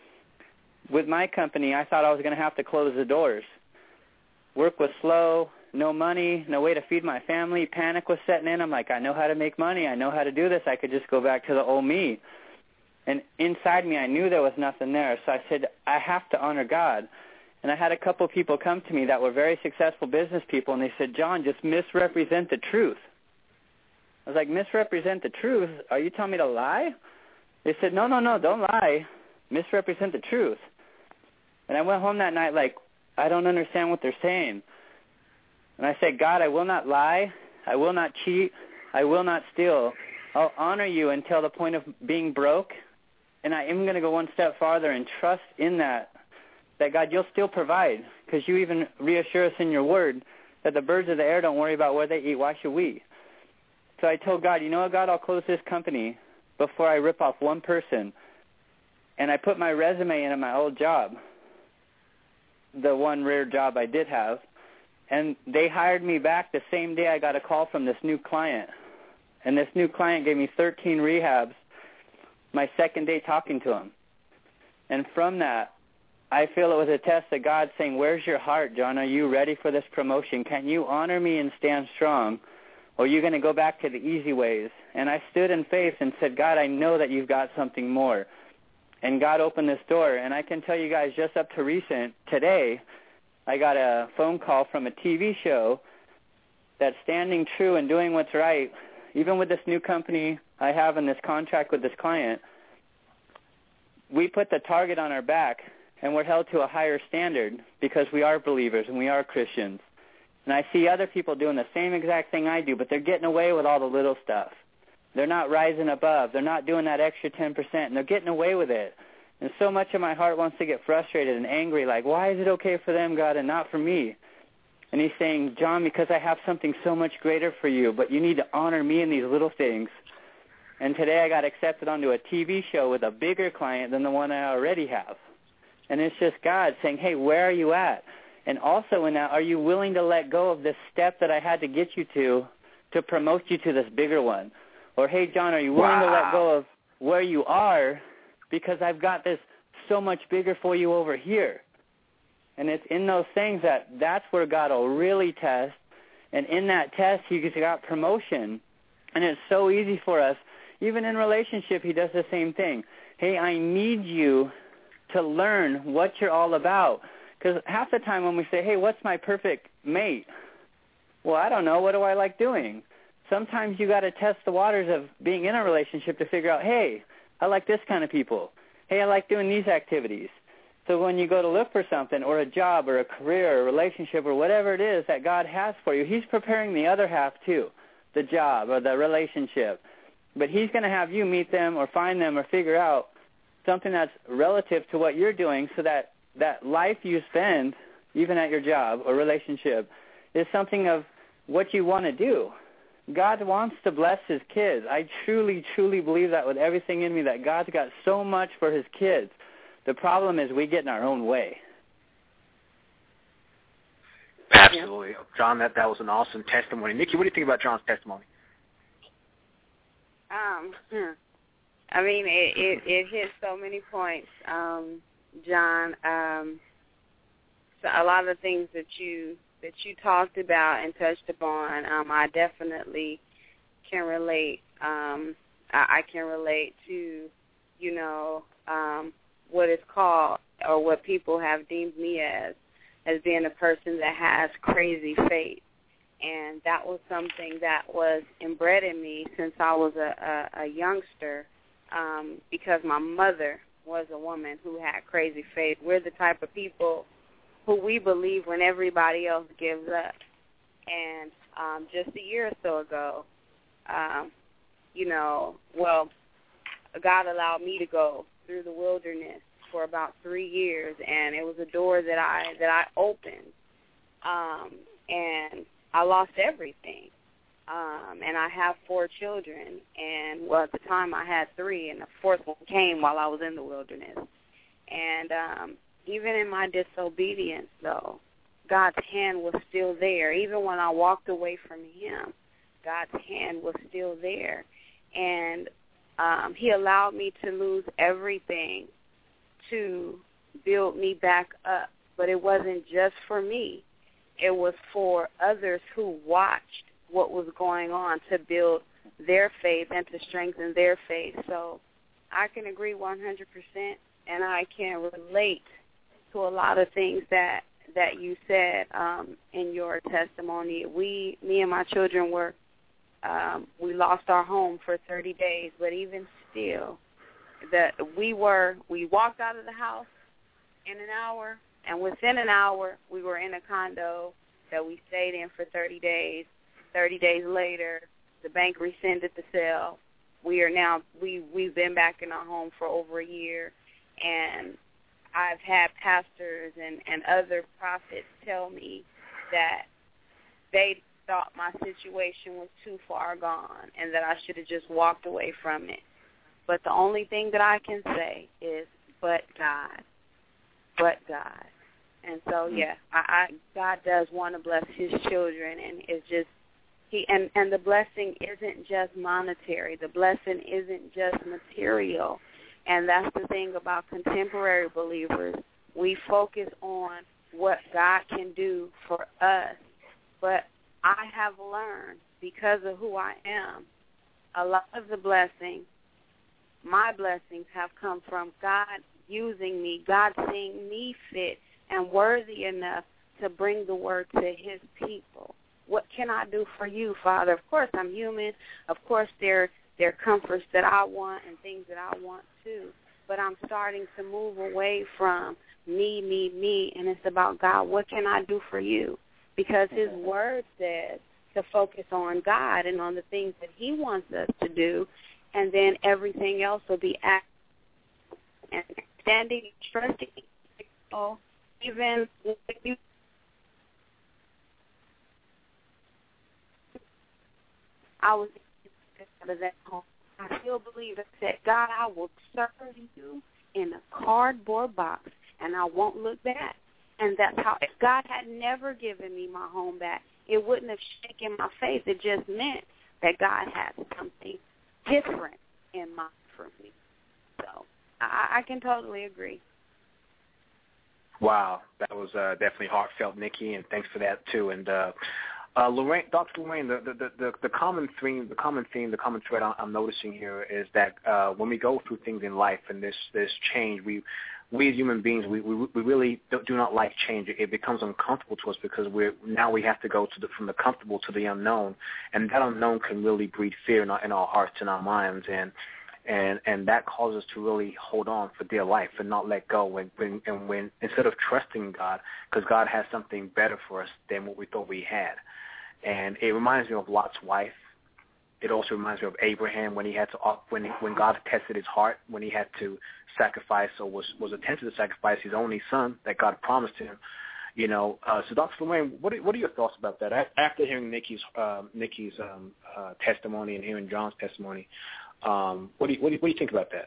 With my company, I thought I was going to have to close the doors. Work was slow, no money, no way to feed my family. Panic was setting in. I'm like, I know how to make money. I know how to do this. I could just go back to the old me. And inside me, I knew there was nothing there. So I said, I have to honor God. And I had a couple people come to me that were very successful business people, and they said, John, just misrepresent the truth. I was like, misrepresent the truth? Are you telling me to lie? They said, no, no, no, don't lie. Misrepresent the truth. And I went home that night like, I don't understand what they're saying. And I said, God, I will not lie. I will not cheat. I will not steal. I'll honor you until the point of being broke. And I am going to go one step farther and trust in that, that God, you'll still provide, because you even reassure us in your word that the birds of the air don't worry about where they eat. Why should we? So I told God, you know what, God, I'll close this company before I rip off one person. And I put my resume in at my old job, the one rare job I did have, and they hired me back the same day I got a call from this new client. And this new client gave me thirteen rehabs my second day talking to him. And from that, I feel it was a test of God saying, where's your heart, John? Are you ready for this promotion? Can you honor me and stand strong? Or are you going to go back to the easy ways? And I stood in faith and said, God, I know that you've got something more. And God opened this door. And I can tell you guys, just up to recent, today, I got a phone call from a T V show that's standing true and doing what's right. Even with this new company I have in this contract with this client, we put the target on our back, and we're held to a higher standard because we are believers and we are Christians. And I see other people doing the same exact thing I do, but they're getting away with all the little stuff. They're not rising above. They're not doing that extra ten percent, and they're getting away with it. And so much of my heart wants to get frustrated and angry, like, why is it okay for them, God, and not for me? And he's saying, John, because I have something so much greater for you, but you need to honor me in these little things. And today I got accepted onto a T V show with a bigger client than the one I already have. And it's just God saying, hey, where are you at? And also in that, are you willing to let go of this step that I had to get you to to promote you to this bigger one? Or, hey, John, are you willing wow. to let go of where you are because I've got this so much bigger for you over here? And it's in those things that that's where God will really test. And in that test, He's got promotion. And it's so easy for us. Even in relationship, He does the same thing. Hey, I need you to learn what you're all about. Because half the time when we say, hey, what's my perfect mate? Well, I don't know. What do I like doing? Sometimes you got to test the waters of being in a relationship to figure out, hey, I like this kind of people. Hey, I like doing these activities. So when you go to look for something or a job or a career or a relationship or whatever it is that God has for you, He's preparing the other half too, the job or the relationship. But He's going to have you meet them or find them or figure out something that's relative to what you're doing so that that life you spend, even at your job or relationship, is something of what you want to do. God wants to bless his kids. I truly, truly believe that with everything in me, that God's got so much for his kids. The problem is we get in our own way. Absolutely. John, that, that was an awesome testimony. Nikki, what do you think about John's testimony? Um, I mean, it, it, it hit so many points, um, John. Um, so a lot of the things that you that you talked about and touched upon, um, I definitely can relate. Um, I, I can relate to, you know, um, what is called or what people have deemed me as, as being a person that has crazy faith. And that was something that was inbred in me since I was a, a, a youngster, um, because my mother was a woman who had crazy faith. We're the type of people who we believe when everybody else gives up. And um, just a year or so ago, um, you know, well, God allowed me to go through the wilderness for about three years, and it was a door that I that I opened, um, and I lost everything. Um, and I have four children, and well, at the time I had three, and the fourth one came while I was in the wilderness. And um, even in my disobedience, though, God's hand was still there. Even when I walked away from him, God's hand was still there. And um, he allowed me to lose everything to build me back up. But it wasn't just for me. It was for others who watched what was going on to build their faith and to strengthen their faith. So I can agree one hundred percent, and I can relate to a lot of things that, that you said um, in your testimony. We, me and my children were, um, we lost our home for thirty days, but even still, that we were, we walked out of the house in an hour, and within an hour, we were in a condo that we stayed in for thirty days. thirty days later, the bank rescinded the sale. We are now, we, we've been back in our home for over a year, and I've had pastors and, and other prophets tell me that they thought my situation was too far gone and that I should have just walked away from it. But the only thing that I can say is, but God, but God. And so, yeah, I, I God does want to bless his children, and it's just, he and, and the blessing isn't just monetary. The blessing isn't just material. And that's the thing about contemporary believers. We focus on what God can do for us. But I have learned, because of who I am, a lot of the blessings, my blessings have come from God using me, God seeing me fit and worthy enough to bring the word to his people. What can I do for you, Father? Of course, I'm human. Of course, there, there are comforts that I want and things that I want too. But I'm starting to move away from me, me, me, and it's about, God, what can I do for you? Because his word says to focus on God and on the things that he wants us to do, and then everything else will be act and standing, trusting, even if you I was out of that home. I still believe it said, God, I will serve you in a cardboard box, and I won't look back. And that's how, if God had never given me my home back, it wouldn't have shaken my faith. It just meant that God had something different in mind for me. So I, I can totally agree. Wow, that was uh, definitely heartfelt, Nikki, and thanks for that too. And uh, uh, Lorraine, Doctor Lorraine, the, the the the common theme, the common theme, the common thread I'm noticing here is that uh, when we go through things in life and this this change, we we as human beings, we we, we really do not like change. It becomes uncomfortable to us because we're now we have to go to the, from the comfortable to the unknown, and that unknown can really breed fear in our, in our hearts and our minds, and and and that causes us to really hold on for dear life and not let go. When, when and when instead of trusting God, because God has something better for us than what we thought we had. And it reminds me of Lot's wife. It also reminds me of Abraham when he had to when when God tested his heart, when he had to sacrifice or was was attempted to sacrifice his only son that God promised him. You know, uh, so Doctor Lorraine, what are, what are your thoughts about that? After hearing Nikki's uh, Nikki's um, uh, testimony and hearing John's testimony, um, what do you what do you, what do you think about that?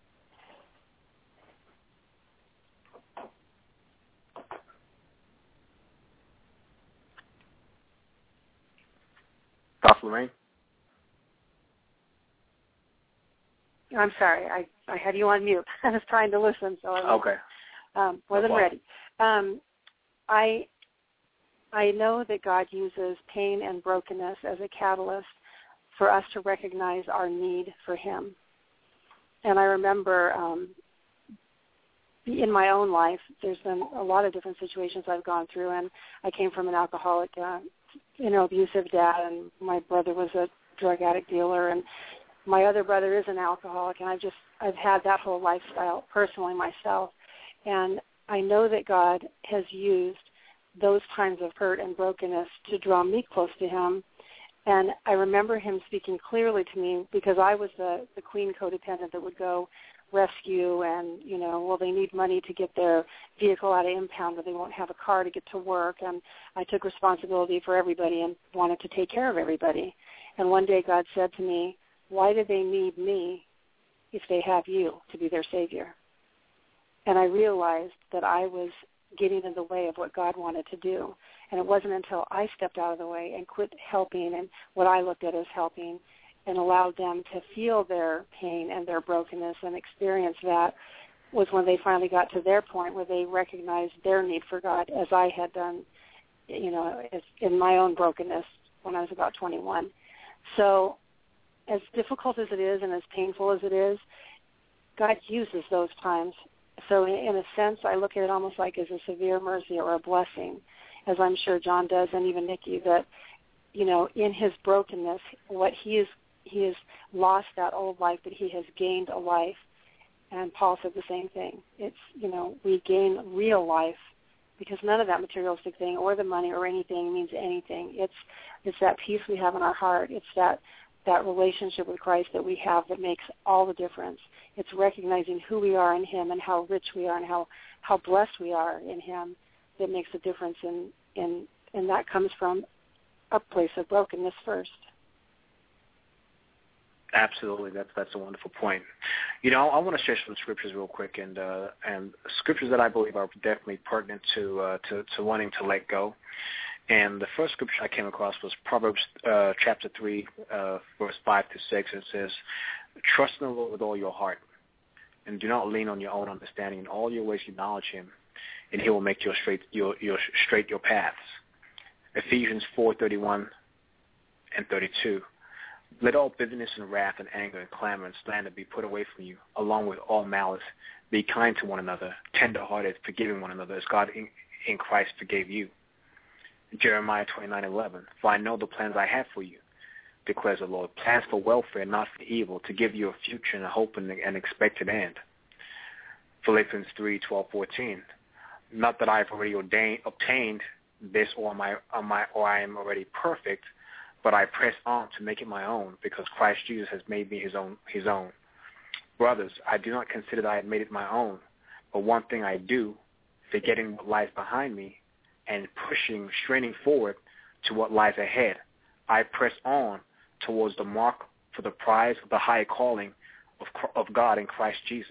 Doctor Lorraine? I'm sorry, I, I had you on mute. I was trying to listen, so I was, okay. um, wasn't no ready. Um, I I know that God uses pain and brokenness as a catalyst for us to recognize our need for Him. And I remember um, in my own life, there's been a lot of different situations I've gone through, and I came from an alcoholic, uh, you know, abusive dad, and my brother was a drug addict dealer, and my other brother is an alcoholic, and I've just, I've had that whole lifestyle personally myself. And I know that God has used those times of hurt and brokenness to draw me close to Him. And I remember Him speaking clearly to me because I was the, the queen codependent that would go rescue and, you know, well, they need money to get their vehicle out of impound, but they won't have a car to get to work. And I took responsibility for everybody and wanted to take care of everybody. And one day God said to me, why do they need me if they have you to be their Savior? And I realized that I was getting in the way of what God wanted to do. And it wasn't until I stepped out of the way and quit helping and what I looked at as helping and allowed them to feel their pain and their brokenness and experience that was when they finally got to their point where they recognized their need for God as I had done, you know, as in my own brokenness when I was about twenty-one. So as difficult as it is and as painful as it is, God uses those times. So in a sense, I look at it almost like as a severe mercy or a blessing, as I'm sure John does and even Nikki, that, you know, in his brokenness, what he is, he has lost that old life, but he has gained a life. And Paul said the same thing. It's, you know, we gain real life because none of that materialistic thing or the money or anything means anything. It's it's that peace we have in our heart. It's that that relationship with Christ that we have that makes all the difference. It's recognizing who we are in Him and how rich we are and how, how blessed we are in Him that makes a difference, in, in, and that comes from a place of brokenness first. Absolutely, that's that's a wonderful point. You know, I want to share some scriptures real quick, and uh, and scriptures that I believe are definitely pertinent to uh, to, to wanting to let go. And the first scripture I came across was Proverbs uh, chapter three, uh, verse five to six. It says, "Trust in the Lord with all your heart, and do not lean on your own understanding. In all your ways acknowledge Him, and He will make your straight your your straight your paths." Ephesians four thirty-one and thirty-two. "Let all bitterness and wrath and anger and clamor and slander be put away from you, along with all malice. Be kind to one another, tender-hearted, forgiving one another, as God in, in Christ forgave you." Jeremiah twenty-nine eleven. "For I know the plans I have for you, declares the Lord, plans for welfare, not for evil, to give you a future and a hope and an expected end." Philippians three twelve fourteen. "Not that I have already ordained, obtained this or, my, or, my, or I am already perfect, but I press on to make it my own, because Christ Jesus has made me his own. His own. Brothers, I do not consider that I have made it my own, but one thing I do, forgetting what lies behind me and pushing, straining forward to what lies ahead, I press on towards the mark for the prize of the high calling of, of God in Christ Jesus."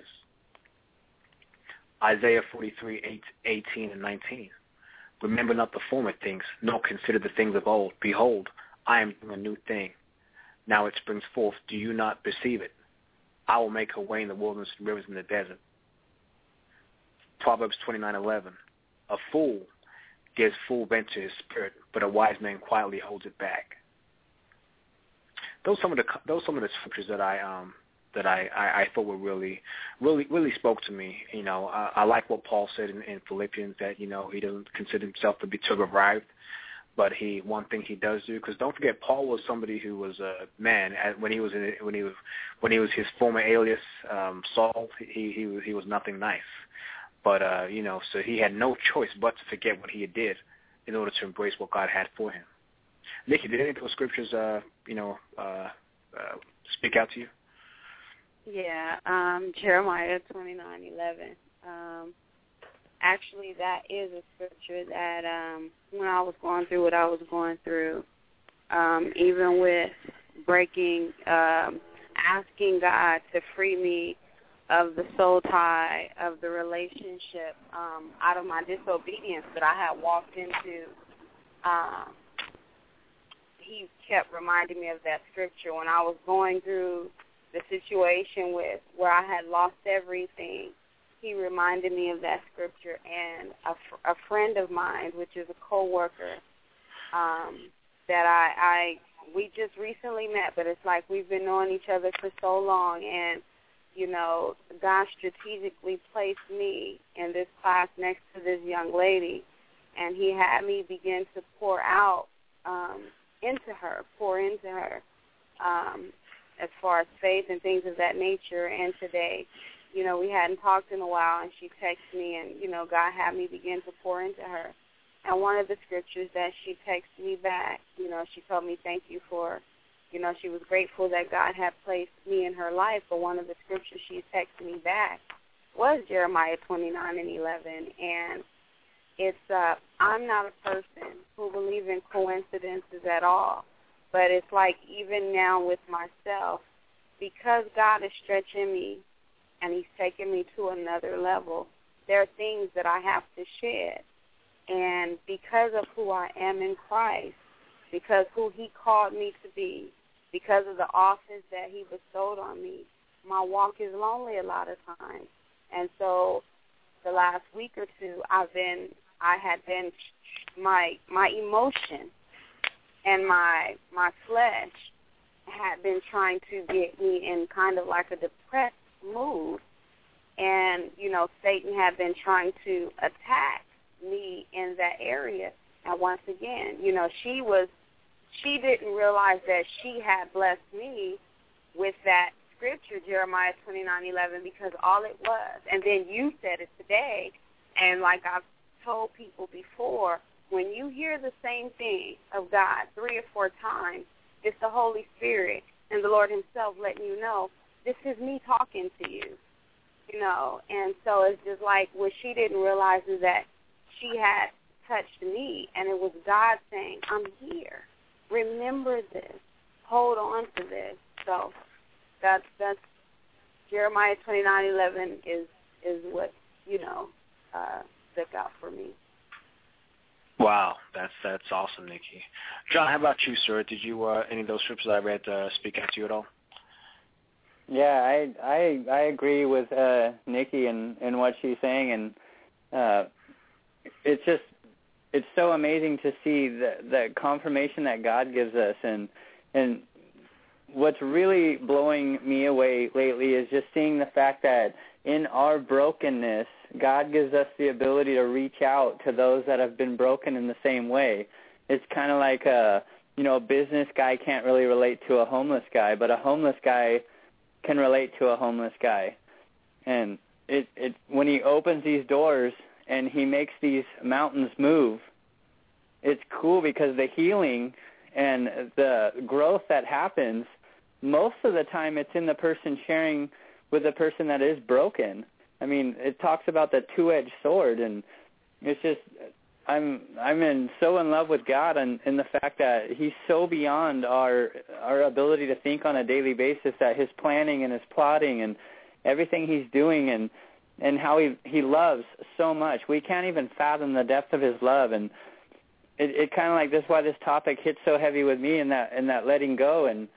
Isaiah forty-three, eight, eighteen and nineteen. "Remember not the former things, nor consider the things of old. Behold, I am doing a new thing. Now it springs forth. Do you not perceive it? I will make a way in the wilderness and rivers in the desert." Proverbs twenty-nine eleven. "A fool gives full vent to his spirit, but a wise man quietly holds it back." Those some of the those some of the scriptures that I um that I, I, I thought were really really really spoke to me. You know, I, I like what Paul said in, in Philippians, that, you know, he doesn't consider himself to be too arrived, but he one thing he does do, because don't forget, Paul was somebody who was a man when he was in, when he was when he was his former alias um, Saul. He he was, he was nothing nice. But, uh, you know, so he had no choice but to forget what he did in order to embrace what God had for him. Nikki, did any of those scriptures, uh, you know, uh, uh, speak out to you? Yeah, um, Jeremiah twenty-nine eleven. Um, actually, that is a scripture that um, when I was going through what I was going through, um, even with breaking, um, asking God to free me of the soul tie of the relationship um, out of my disobedience that I had walked into, um, he kept reminding me of that scripture when I was going through the situation with where I had lost everything. He reminded me of that scripture, and a, fr- a friend of mine, which is a coworker, um, that I, I we just recently met, but it's like we've been knowing each other for so long, and you know, God strategically placed me in this class next to this young lady, and he had me begin to pour out um, into her, pour into her, um, as far as faith and things of that nature. And today, you know, we hadn't talked in a while, and she texted me, and, you know, God had me begin to pour into her. And one of the scriptures that she texted me back, you know, she told me thank you for, you know, she was grateful that God had placed me in her life, but one of the scriptures she texted me back was Jeremiah twenty-nine and eleven, and it's, uh, I'm not a person who believes in coincidences at all, but it's like even now with myself, because God is stretching me and he's taking me to another level, there are things that I have to shed. And because of who I am in Christ, because who he called me to be, because of the office that he bestowed on me, my walk is lonely a lot of times. And so the last week or two, I've been, I had been, my my emotion and my my flesh had been trying to get me in kind of like a depressed mood. And, you know, Satan had been trying to attack me in that area. And once again, you know, she was, she didn't realize that she had blessed me with that scripture, Jeremiah twenty-nine eleven, because all it was, and then you said it today, and like I've told people before, when you hear the same thing of God three or four times, it's the Holy Spirit and the Lord himself letting you know, this is me talking to you, you know. And so it's just like what she didn't realize is that she had touched me, and it was God saying, I'm here. Remember this. Hold on to this. So that's that's Jeremiah twenty-nine eleven is is what, you know, uh, stuck out for me. Wow, that's that's awesome, Nikki. John, how about you, sir? Did you uh, any of those scriptures I read uh, speak out to you at all? Yeah, I I I agree with uh, Nikki and and what she's saying, and uh, it's just it's so amazing to see the the confirmation that God gives us, and and what's really blowing me away lately is just seeing the fact that in our brokenness, God gives us the ability to reach out to those that have been broken in the same way. It's kind of like a, you know, a business guy can't really relate to a homeless guy, but a homeless guy can relate to a homeless guy. And it, it when he opens these doors and he makes these mountains move, it's cool because the healing and the growth that happens, most of the time it's in the person sharing with the person that is broken. I mean, it talks about the two-edged sword, and it's just I'm I'm in so in love with God and, and the fact that he's so beyond our our ability to think on a daily basis, that his planning and his plotting and everything he's doing and and how he he loves so much. We can't even fathom the depth of his love, and it, it kind of like this is why this topic hits so heavy with me in that in that letting go and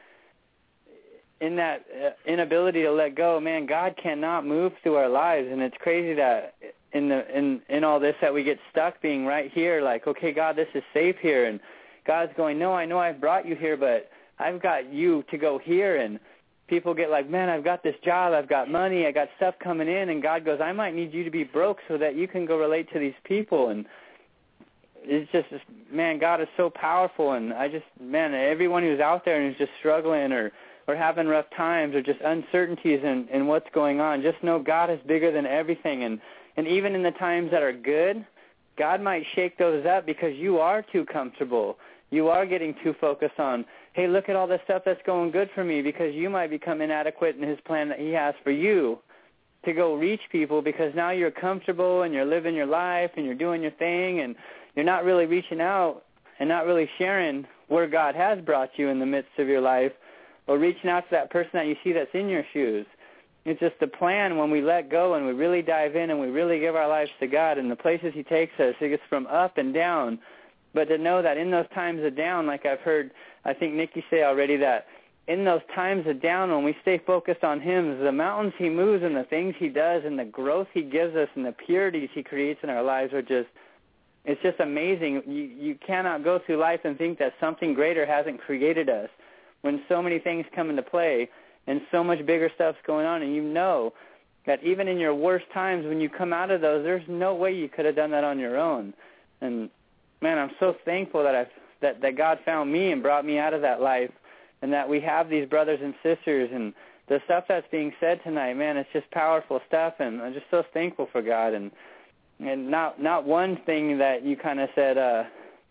in that uh, inability to let go. Man, God cannot move through our lives, and it's crazy that in the in in all this that we get stuck being right here, like, okay, God, this is safe here, and God's going, no, I know I've brought you here, but I've got you to go here. And people get like, man, I've got this job, I've got money, I got stuff coming in, and God goes, I might need you to be broke so that you can go relate to these people. And it's just, man, God is so powerful, and I just, man, everyone who's out there and is just struggling or or having rough times or just uncertainties in, in what's going on, just know God is bigger than everything. And, and even in the times that are good, God might shake those up because you are too comfortable. You are getting too focused on, hey, look at all the stuff that's going good for me, because you might become inadequate in his plan that he has for you. to go reach people because now you're comfortable and you're living your life and you're doing your thing and you're not really reaching out and not really sharing where God has brought you in the midst of your life or reaching out to that person that you see that's in your shoes. It's just the plan when we let go and we really dive in and we really give our lives to God and the places he takes us, it gets from up and down. But to know that in those times of down, like I've heard, I think Nikki say already, that in those times of down when we stay focused on him, the mountains he moves and the things he does and the growth he gives us and the purities he creates in our lives are just, it's just amazing. You, you cannot go through life and think that something greater hasn't created us when so many things come into play and so much bigger stuff's going on, and you know that even in your worst times when you come out of those, there's no way you could have done that on your own. And, man, I'm so thankful that, I've, that, that God found me and brought me out of that life and that we have these brothers and sisters. And the stuff that's being said tonight, man, it's just powerful stuff, and I'm just so thankful for God. And and not not one thing that you kind of said uh,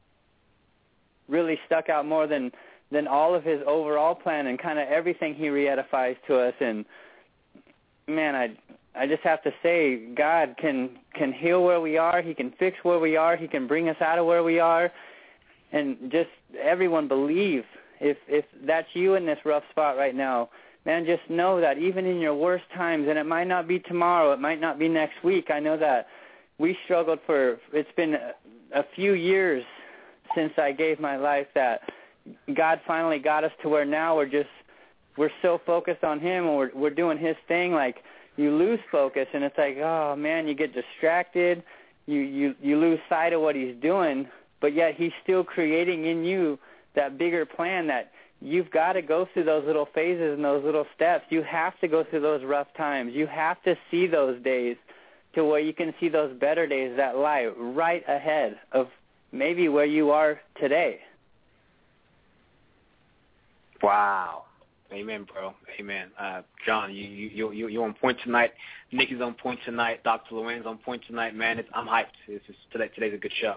really stuck out more than, than all of his overall plan and kind of everything he re-edifies to us. And, man, I I just have to say God can, can heal where we are. He can fix where we are. He can bring us out of where we are. And just everyone believe. If if that's you in this rough spot right now, man, just know that even in your worst times, and it might not be tomorrow, it might not be next week. I know that we struggled for, it's been a, a few years since I gave my life that God finally got us to where now we're just, we're so focused on him and we're, we're doing his thing. Like, you lose focus and it's like, oh, man, you get distracted. You, you, you lose sight of what he's doing, but yet he's still creating in you that bigger plan that you've got to go through those little phases and those little steps. You have to go through those rough times. You have to see those days to where you can see those better days that lie right ahead of maybe where you are today. Wow. Amen, bro. Amen. Uh, John, you, you, you, you're on point tonight. Nikki's on point tonight. Doctor Loren's on point tonight. Man, it's, I'm hyped. This is, today, today's a good show.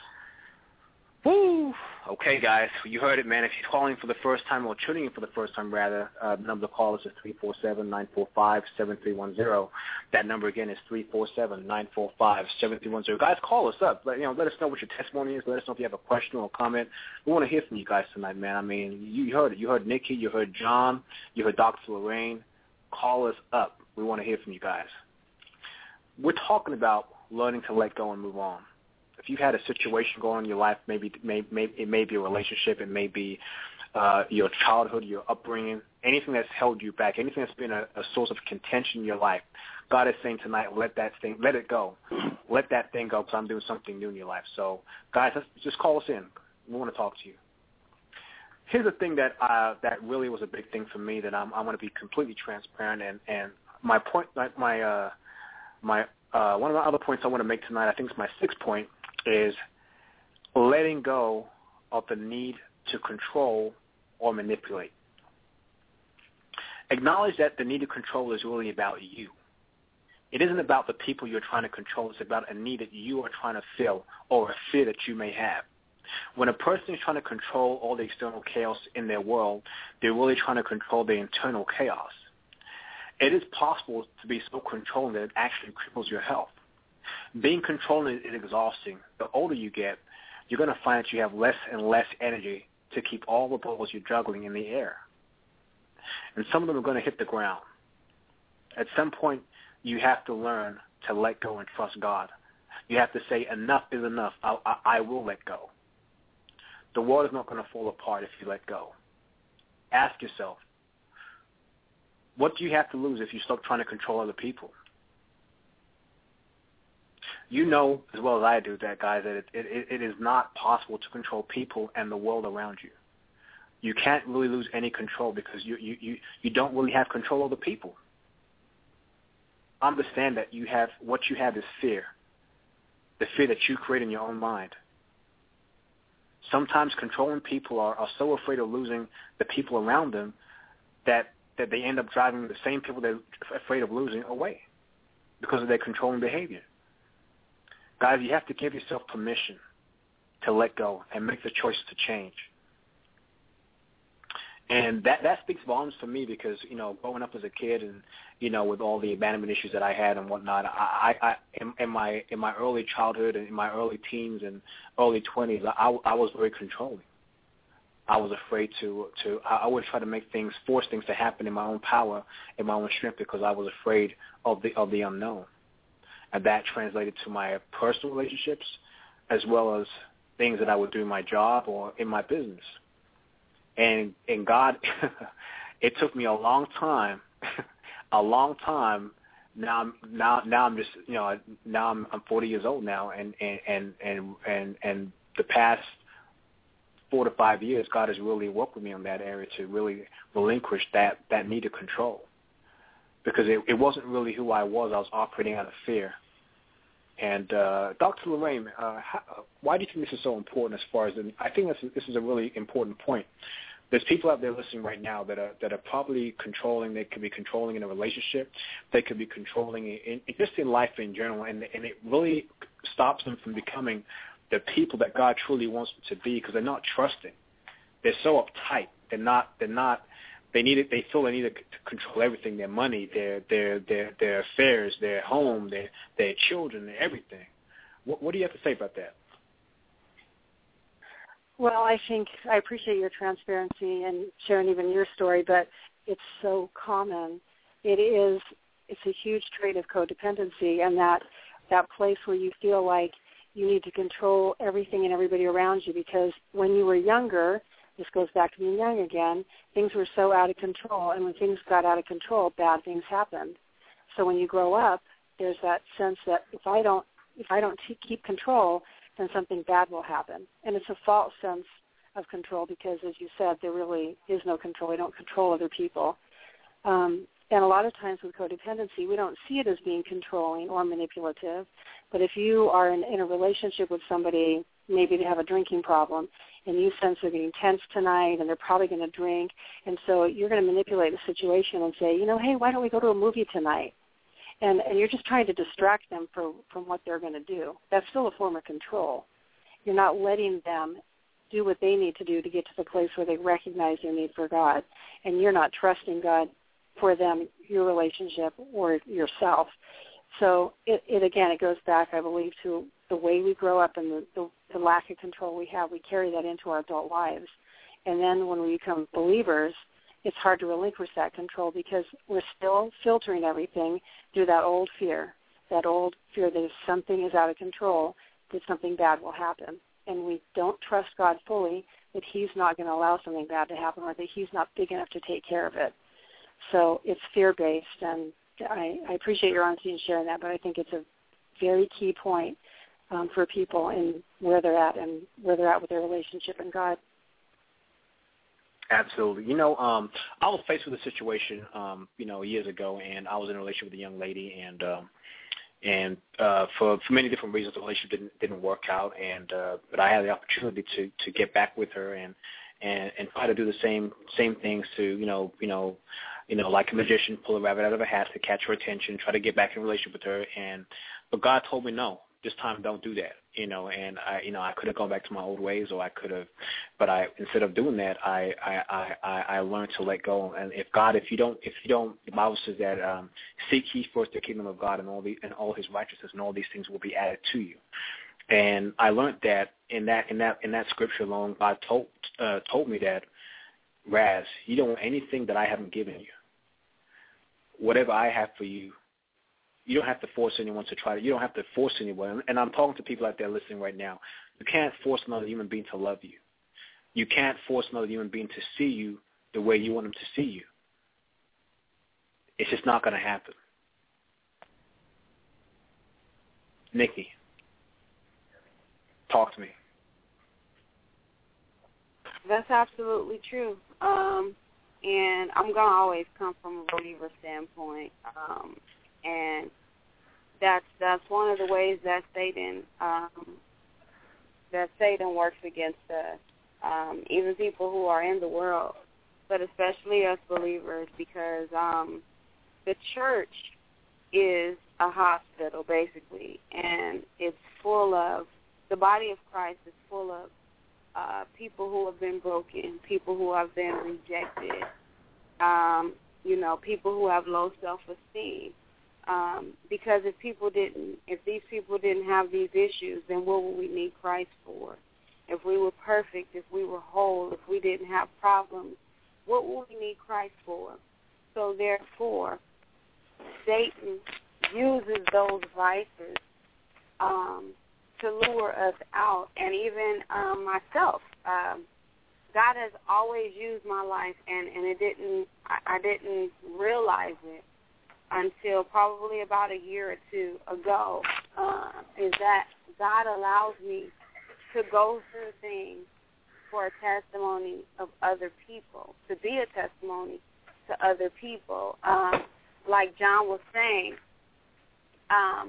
Woo! Okay, guys, you heard it, man. If you're calling for the first time or tuning in for the first time, rather, uh, the number to call us is three four seven, nine four five, seven three one zero. That number again is three four seven, nine four five, seven three one zero. Guys, call us up. Let, you know, let us know what your testimony is. Let us know if you have a question or a comment. We want to hear from you guys tonight, man. I mean, you heard it. You heard Nikki. You heard John. You heard Doctor Lorraine. Call us up. We want to hear from you guys. We're talking about learning to let go and move on. If you've had a situation going on in your life, maybe, maybe, maybe it may be a relationship, it may be uh, your childhood, your upbringing, anything that's held you back, anything that's been a, a source of contention in your life, God is saying tonight, let that thing, let it go. Let that thing go because I'm doing something new in your life. So, guys, let's, just call us in. We want to talk to you. Here's the thing that uh, that really was a big thing for me that I'm, I'm going to be completely transparent, and, and my point, my, my, uh, my uh, one of the other points I want to make tonight, I think it's my sixth point, is letting go of the need to control or manipulate. Acknowledge that the need to control is really about you. It isn't about the people you're trying to control. It's about a need that you are trying to fill or a fear that you may have. When a person is trying to control all the external chaos in their world, they're really trying to control the internal chaos. It is possible to be so controlling that it actually cripples your health. Being controlling is exhausting. The older you get, you're going to find that you have less and less energy to keep all the balls you're juggling in the air. And some of them are going to hit the ground. At some point, you have to learn to let go and trust God. You have to say, enough is enough. I, I, I will let go. The world is not going to fall apart if you let go. Ask yourself, what do you have to lose if you stop trying to control other people? You know as well as I do that, guys, that it, it, it is not possible to control people and the world around you. You can't really lose any control because you, you, you, you don't really have control of the people. Understand that you have what you have is fear, the fear that you create in your own mind. Sometimes controlling people are, are so afraid of losing the people around them that, that they end up driving the same people they're afraid of losing away because of their controlling behavior. Guys, you have to give yourself permission to let go and make the choice to change. And that, that speaks volumes for me because, you know, growing up as a kid and, you know, with all the abandonment issues that I had and whatnot, I, I, I in, in my in my early childhood and in my early teens and early twenties, I, I was very controlling. I was afraid to, to I would try to make things, force things to happen in my own power, in my own strength because I was afraid of the of the unknown. And that translated to my personal relationships as well as things that I would do in my job or in my business. And and God, it took me a long time, a long time. Now I'm now now I'm just you know now I'm I'm forty years old now, and and and and and, and the past four to five years, God has really worked with me on that area to really relinquish that that need to control, because it, it wasn't really who I was. I was operating out of fear. And uh, Doctor Lorraine, uh, how, why do you think this is so important? As far as the, I think this is, this is a really important point. There's people out there listening right now that are that are probably controlling. They could be controlling in a relationship. They could be controlling in, in just in life in general, and and it really stops them from becoming the people that God truly wants them to be because they're not trusting. They're so uptight. They're not. They're not. They need it. They feel they need to control everything: their money, their their their their affairs, their home, their their children, everything. What, what do you have to say about that? Well, I think I appreciate your transparency and sharing even your story, but it's so common. It is. It's a huge trait of codependency, and that that place where you feel like you need to control everything and everybody around you because when you were younger. This goes back to being young again. Things were so out of control, and when things got out of control, bad things happened. So when you grow up, there's that sense that if I don't, if I don't t- keep control, then something bad will happen. And it's a false sense of control because, as you said, there really is no control. We don't control other people. Um, and a lot of times with codependency, we don't see it as being controlling or manipulative. But if you are in, in a relationship with somebody, maybe they have a drinking problem, and you sense they're getting tense tonight and they're probably going to drink, and so you're going to manipulate the situation and say, you know, hey, why don't we go to a movie tonight? And, and you're just trying to distract them from, from what they're going to do. That's still a form of control. You're not letting them do what they need to do to get to the place where they recognize their need for God, and you're not trusting God for them, your relationship, or yourself. So, it, it again, it goes back, I believe, to the way we grow up and the, the, the lack of control we have. We carry that into our adult lives. And then when we become believers, it's hard to relinquish that control because we're still filtering everything through that old fear, that old fear that if something is out of control, that something bad will happen. And we don't trust God fully that he's not going to allow something bad to happen or that he's not big enough to take care of it. So it's fear-based, and I, I appreciate your honesty in sharing that, but I think it's a very key point um, for people in where they're at and where they're at with their relationship and God. Absolutely. You know, um, I was faced with a situation, um, you know, years ago, and I was in a relationship with a young lady, and um, and uh, for for many different reasons, the relationship didn't didn't work out, and uh, but I had the opportunity to to get back with her and and and try to do the same same things to you know you know. you know, like a magician, pull a rabbit out of a hat to catch her attention, try to get back in a relationship with her. And but God told me, no, this time don't do that, you know. And I, you know, I could have gone back to my old ways, or I could have, but I instead of doing that, I, I, I, I learned to let go. And if God, if you don't, if you don't, the Bible says that um, seek ye first the kingdom of God and all the and all His righteousness, and all these things will be added to you. And I learned that in that in that in that scripture alone, God told uh, told me that, Raz, you don't want anything that I haven't given you. Whatever I have for you, you don't have to force anyone to try to. You don't have to force anyone. And I'm talking to people out there listening right now. You can't force another human being to love you. You can't force another human being to see you the way you want them to see you. It's just not going to happen. Nikki, talk to me. That's absolutely true. Um, and I'm going to always come from a believer standpoint. Um, and that's that's one of the ways that Satan um, that Satan works against us, um, even people who are in the world, but especially us believers, because um, the church is a hospital, basically, and it's full of, the body of Christ is full of uh, people who have been broken, people who have been rejected, um, you know, people who have low self-esteem. Um, because if people didn't, if these people didn't have these issues, then what would we need Christ for? If we were perfect, if we were whole, if we didn't have problems, what would we need Christ for? So therefore, Satan uses those vices um, to lure us out, and even um, myself. Um, God has always used my life, and, and it didn't. I, I didn't realize it until probably about a year or two ago. Uh, is that God allows me to go through things for a testimony of other people, to be a testimony to other people. Um, like John was saying, um,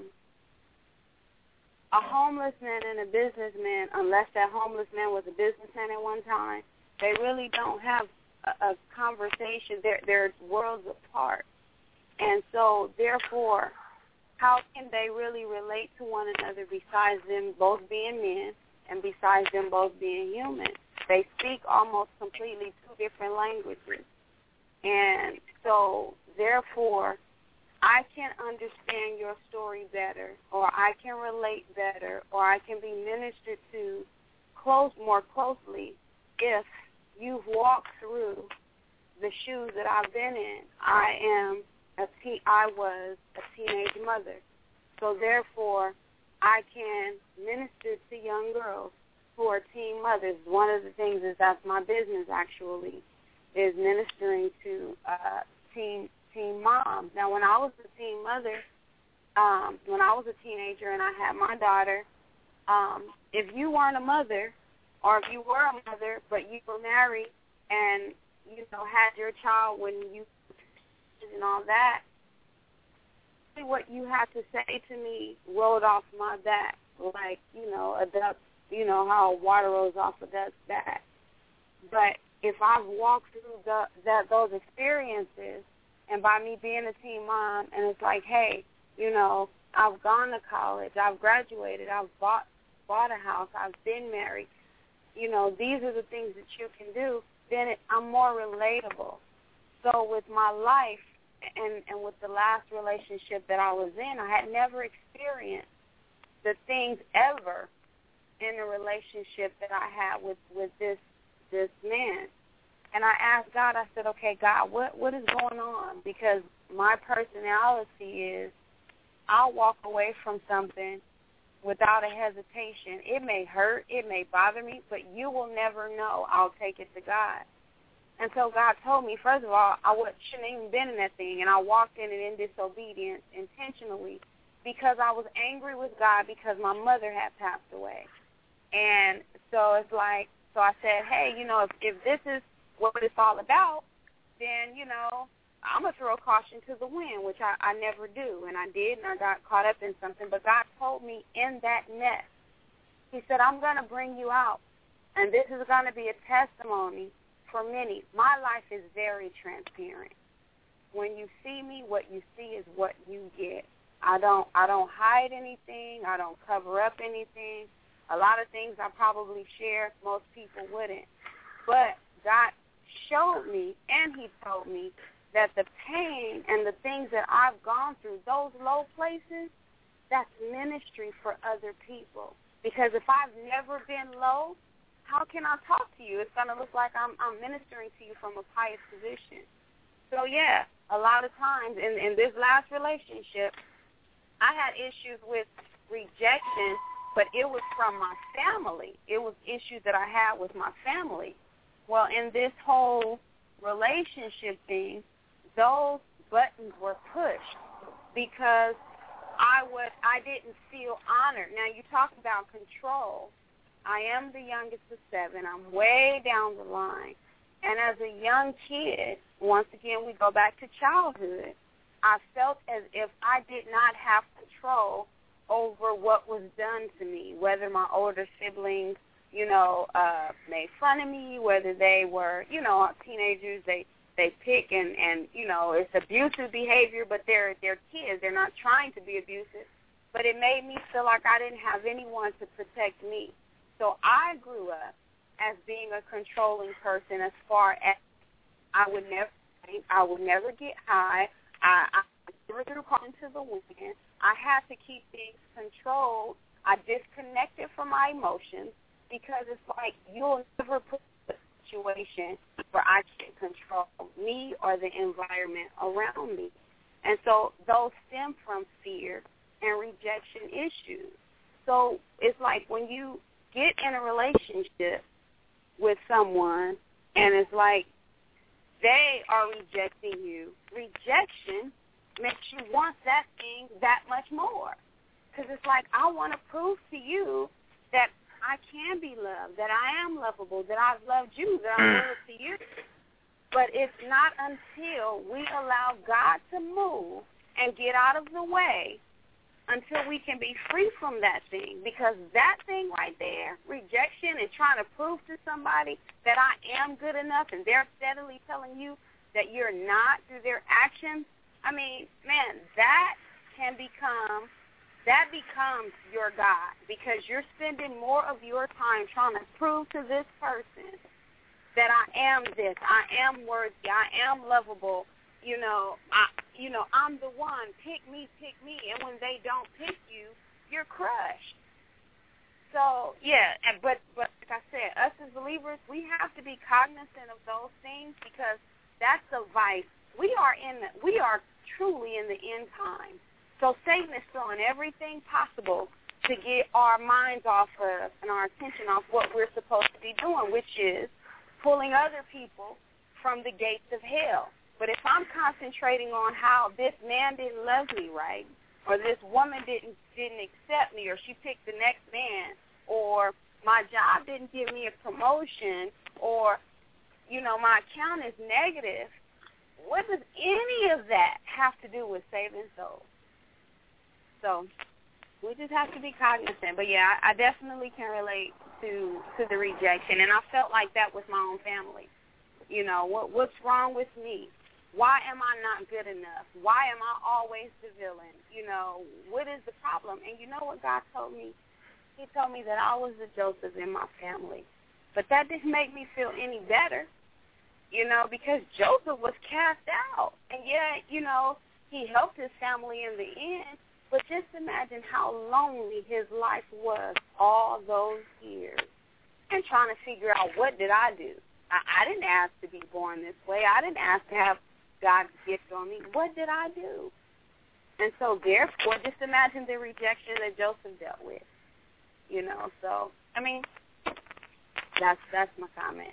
a homeless man and a businessman, unless that homeless man was a businessman at one time, they really don't have a, a conversation. They're, they're worlds apart. And so, therefore, how can they really relate to one another besides them both being men and besides them both being human? They speak almost completely two different languages. And so, therefore, I can understand your story better, or I can relate better, or I can be ministered to close more closely if you've walked through the shoes that I've been in. I am a te- I was a teenage mother. So, therefore, I can minister to young girls who are teen mothers. One of the things is that's my business, actually, is ministering to uh, teen teen moms. Now, when I was a teen mother, um, when I was a teenager and I had my daughter, um, if you weren't a mother, or if you were a mother but you were married and, you know, had your child when you and all that, what you had to say to me rolled off my back, like, you know, a duck, you know, how water rolls off a duck's back. But if I've walked through the, that those experiences, and by me being a teen mom, and it's like, hey, you know, I've gone to college, I've graduated, I've bought bought a house, I've been married, you know, these are the things that you can do, then it, I'm more relatable. So with my life, and, and with the last relationship that I was in, I had never experienced the things ever in a relationship that I had with, with this this man. And I asked God, I said, okay, God, what, what is going on? Because my personality is I'll walk away from something without a hesitation. It may hurt, it may bother me, but you will never know. I'll take it to God. And so God told me, first of all, I shouldn't even been in that thing, and I walked in it in disobedience intentionally because I was angry with God because my mother had passed away. And so it's like, so I said, hey, you know, if, if this is what it's all about, then, you know, I'm going to throw caution to the wind, which I, I never do. And I did, and I got caught up in something. But God told me in that mess, he said, I'm going to bring you out, and this is going to be a testimony for many. My life is very transparent. When you see me, what you see is what you get. I don't I don't hide anything. I don't cover up anything. A lot of things I probably share, most people wouldn't. But God showed me, and he told me, that the pain and the things that I've gone through, those low places, that's ministry for other people. Because if I've never been low, how can I talk to you? It's going to look like I'm, I'm ministering to you from a pious position. So, yeah, a lot of times in, in this last relationship, I had issues with rejection, but it was from my family. It was issues that I had with my family. Well, in this whole relationship thing, those buttons were pushed because I would I didn't feel honored. Now, you talk about control. I am the youngest of seven. I'm way down the line. And as a young kid, once again, we go back to childhood, I felt as if I did not have control over what was done to me, whether my older siblings, you know, uh, made fun of me, whether they were, you know, teenagers, they, they pick and, and, you know, it's abusive behavior, but they're, they're kids. They're not trying to be abusive. But it made me feel like I didn't have anyone to protect me. So I grew up as being a controlling person as far as I would never I would never get high. I, I never threw caution to the wind. I had to keep things controlled. I disconnected from my emotions because it's like you'll never put a situation where I can control me or the environment around me. And so those stem from fear and rejection issues. So it's like when you get in a relationship with someone and it's like they are rejecting you, rejection makes you want that thing that much more. Because it's like, I want to prove to you that I can be loved, that I am lovable, that I've loved you, that I'm loyal to you. But it's not until we allow God to move and get out of the way until we can be free from that thing. Because that thing right there, rejection and trying to prove to somebody that I am good enough, and they're steadily telling you that you're not through their actions, I mean, man, that can become, that becomes your God, because you're spending more of your time trying to prove to this person that I am this, I am worthy, I am lovable, you know, I, you know, I'm the one, pick me, pick me, and when they don't pick you, you're crushed. So, yeah, and, but, but like I said, us as believers, we have to be cognizant of those things, because that's a vice. We are in, the, we are truly in the end time. So Satan is throwing everything possible to get our minds off of and our attention off what we're supposed to be doing, which is pulling other people from the gates of hell. But if I'm concentrating on how this man didn't love me right, or this woman didn't didn't accept me, or she picked the next man, or my job didn't give me a promotion, or, you know, my account is negative, what does any of that have to do with saving souls? So we just have to be cognizant. But, yeah, I, I definitely can relate to, to the rejection, and I felt like that with my own family. You know, what what's wrong with me? Why am I not good enough? Why am I always the villain? You know, what is the problem? And you know what God told me? He told me that I was the Joseph in my family. But that didn't make me feel any better, you know, because Joseph was cast out. And yet, you know, he helped his family in the end. But just imagine how lonely his life was all those years and trying to figure out, what did I do? I, I didn't ask to be born this way. I didn't ask to have God's gift on me. What did I do? And so, therefore, just imagine the rejection that Joseph dealt with. You know, so, I mean, that's that's my comment.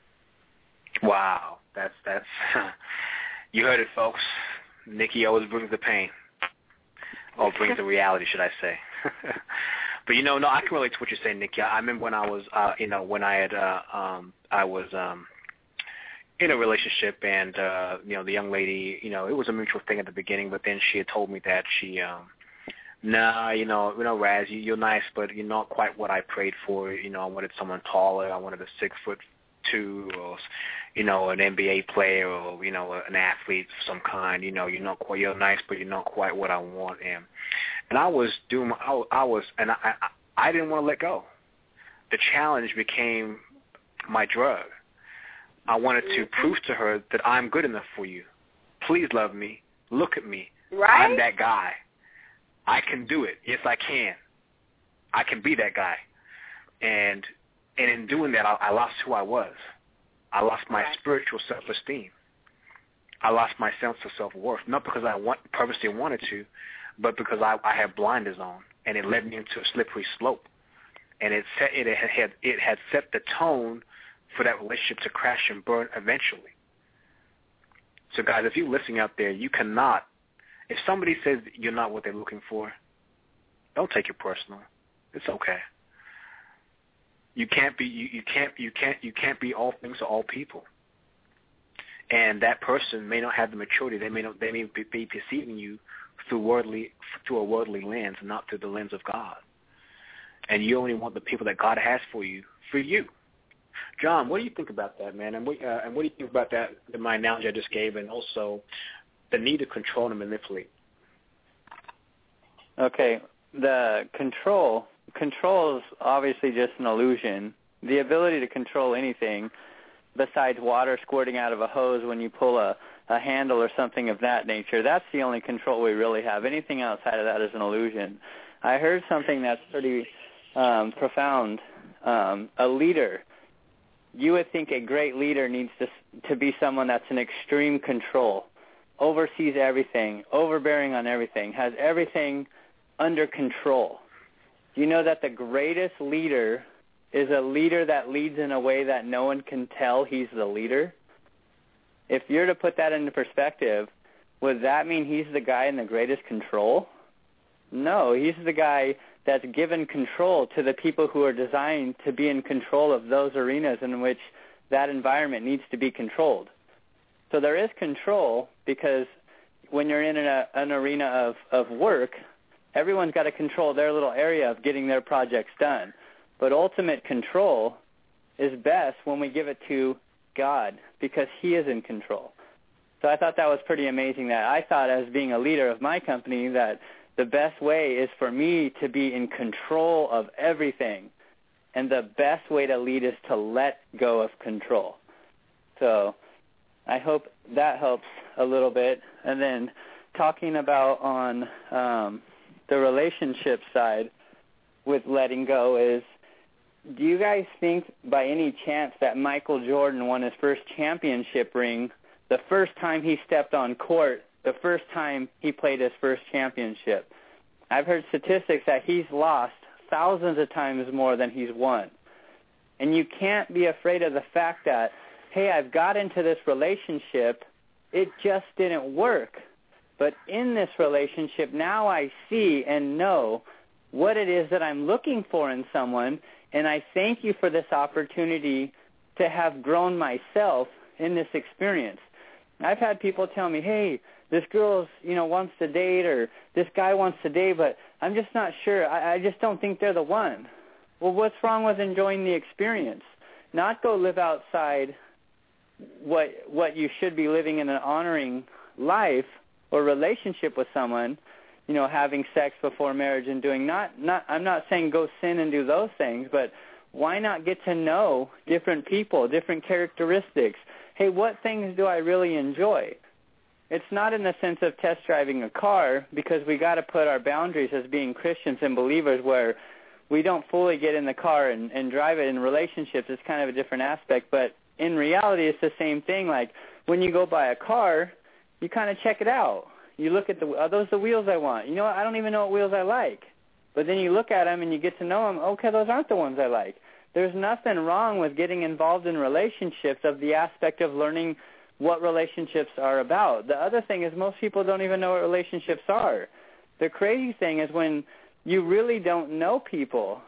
Wow. That's, that's, you heard it, folks. Nikki always brings the pain. Or brings the reality, should I say. But, you know, no, I can relate to what you're saying, Nikki. I remember when I was, uh, you know, when I had, uh, um, I was um, in a relationship, and, uh, you know, the young lady, you know, it was a mutual thing at the beginning, but then she had told me that she, um, nah, you know, you know, Raz, you, you're nice, but you're not quite what I prayed for. You know, I wanted someone taller. I wanted a six foot two, or, you know, an N B A player, or, you know, an athlete of some kind. You know, you're not quite, you're nice, but you're not quite what I want. And and I was doing, I, I was, and I, I, I didn't want to let go. The challenge became my drug. I wanted to prove to her that I'm good enough for you. Please love me. Look at me. Right? I'm that guy. I can do it. Yes, I can. I can be that guy. And and in doing that, I, I lost who I was. I lost my right. spiritual self-esteem. I lost my sense of self-worth, not because I want, purposely wanted to, but because I, I had blinders on, and it led me into a slippery slope. And it set, it had it had set the tone for that relationship to crash and burn eventually. So, guys, if you're listening out there, you cannot. If somebody says you're not what they're looking for, don't take it personal. It's okay. You can't be you, you can't you can't you can't be all things to all people. And that person may not have the maturity. They may not they may be, be perceiving you through worldly through a worldly lens, not through the lens of God. And you only want the people that God has for you for you. John, what do you think about that, man? And what uh, and what do you think about that? The my analogy I just gave, and also the need to control and manipulate. Okay, the control control is obviously just an illusion The ability to control anything besides water squirting out of a hose when you pull a, a handle or something of that nature, that's the only control we really have. Anything outside of that is an illusion. I heard something that's pretty um, profound. Um, a leader, you would think a great leader needs to, to be someone that's in extreme control, oversees everything, overbearing on everything, has everything under control. Do you know that the greatest leader is a leader that leads in a way that no one can tell he's the leader? If you're to put that into perspective, would that mean he's the guy in the greatest control? No, he's the guy that's given control to the people who are designed to be in control of those arenas in which that environment needs to be controlled. So there is control, because when you're in an, an arena of, of work, everyone's got to control their little area of getting their projects done. But ultimate control is best when we give it to God, because he is in control. So I thought that was pretty amazing, that I thought, as being a leader of my company, that the best way is for me to be in control of everything. And the best way to lead is to let go of control. So I hope that helps a little bit. And then talking about on um, the relationship side with letting go is, do you guys think by any chance that Michael Jordan won his first championship ring the first time he stepped on court, the first time he played his first championship? I've heard statistics that he's lost thousands of times more than he's won. And you can't be afraid of the fact that, hey, I've got into this relationship, it just didn't work. But in this relationship, now I see and know what it is that I'm looking for in someone, and I thank you for this opportunity to have grown myself in this experience. I've had people tell me, hey, this girl, you know, wants to date, or this guy wants to date, but I'm just not sure. I, I just don't think they're the one. Well, what's wrong with enjoying the experience? Not go live outside what what you should be living in an honoring life or relationship with someone, you know, having sex before marriage and doing not, not, I'm not saying go sin and do those things, but why not get to know different people, different characteristics? Hey, what things do I really enjoy? It's not in the sense of test driving a car, because we got to put our boundaries as being Christians and believers where we don't fully get in the car and, and drive it. In relationships, it's kind of a different aspect, but in reality, it's the same thing. Like when you go buy a car, you kind of check it out. You look at the, are those the wheels I want? You know what, I don't even know what wheels I like. But then you look at them and you get to know them, okay, those aren't the ones I like. There's nothing wrong with getting involved in relationships of the aspect of learning what relationships are about. The other thing is most people don't even know what relationships are. The crazy thing is when you really don't know people,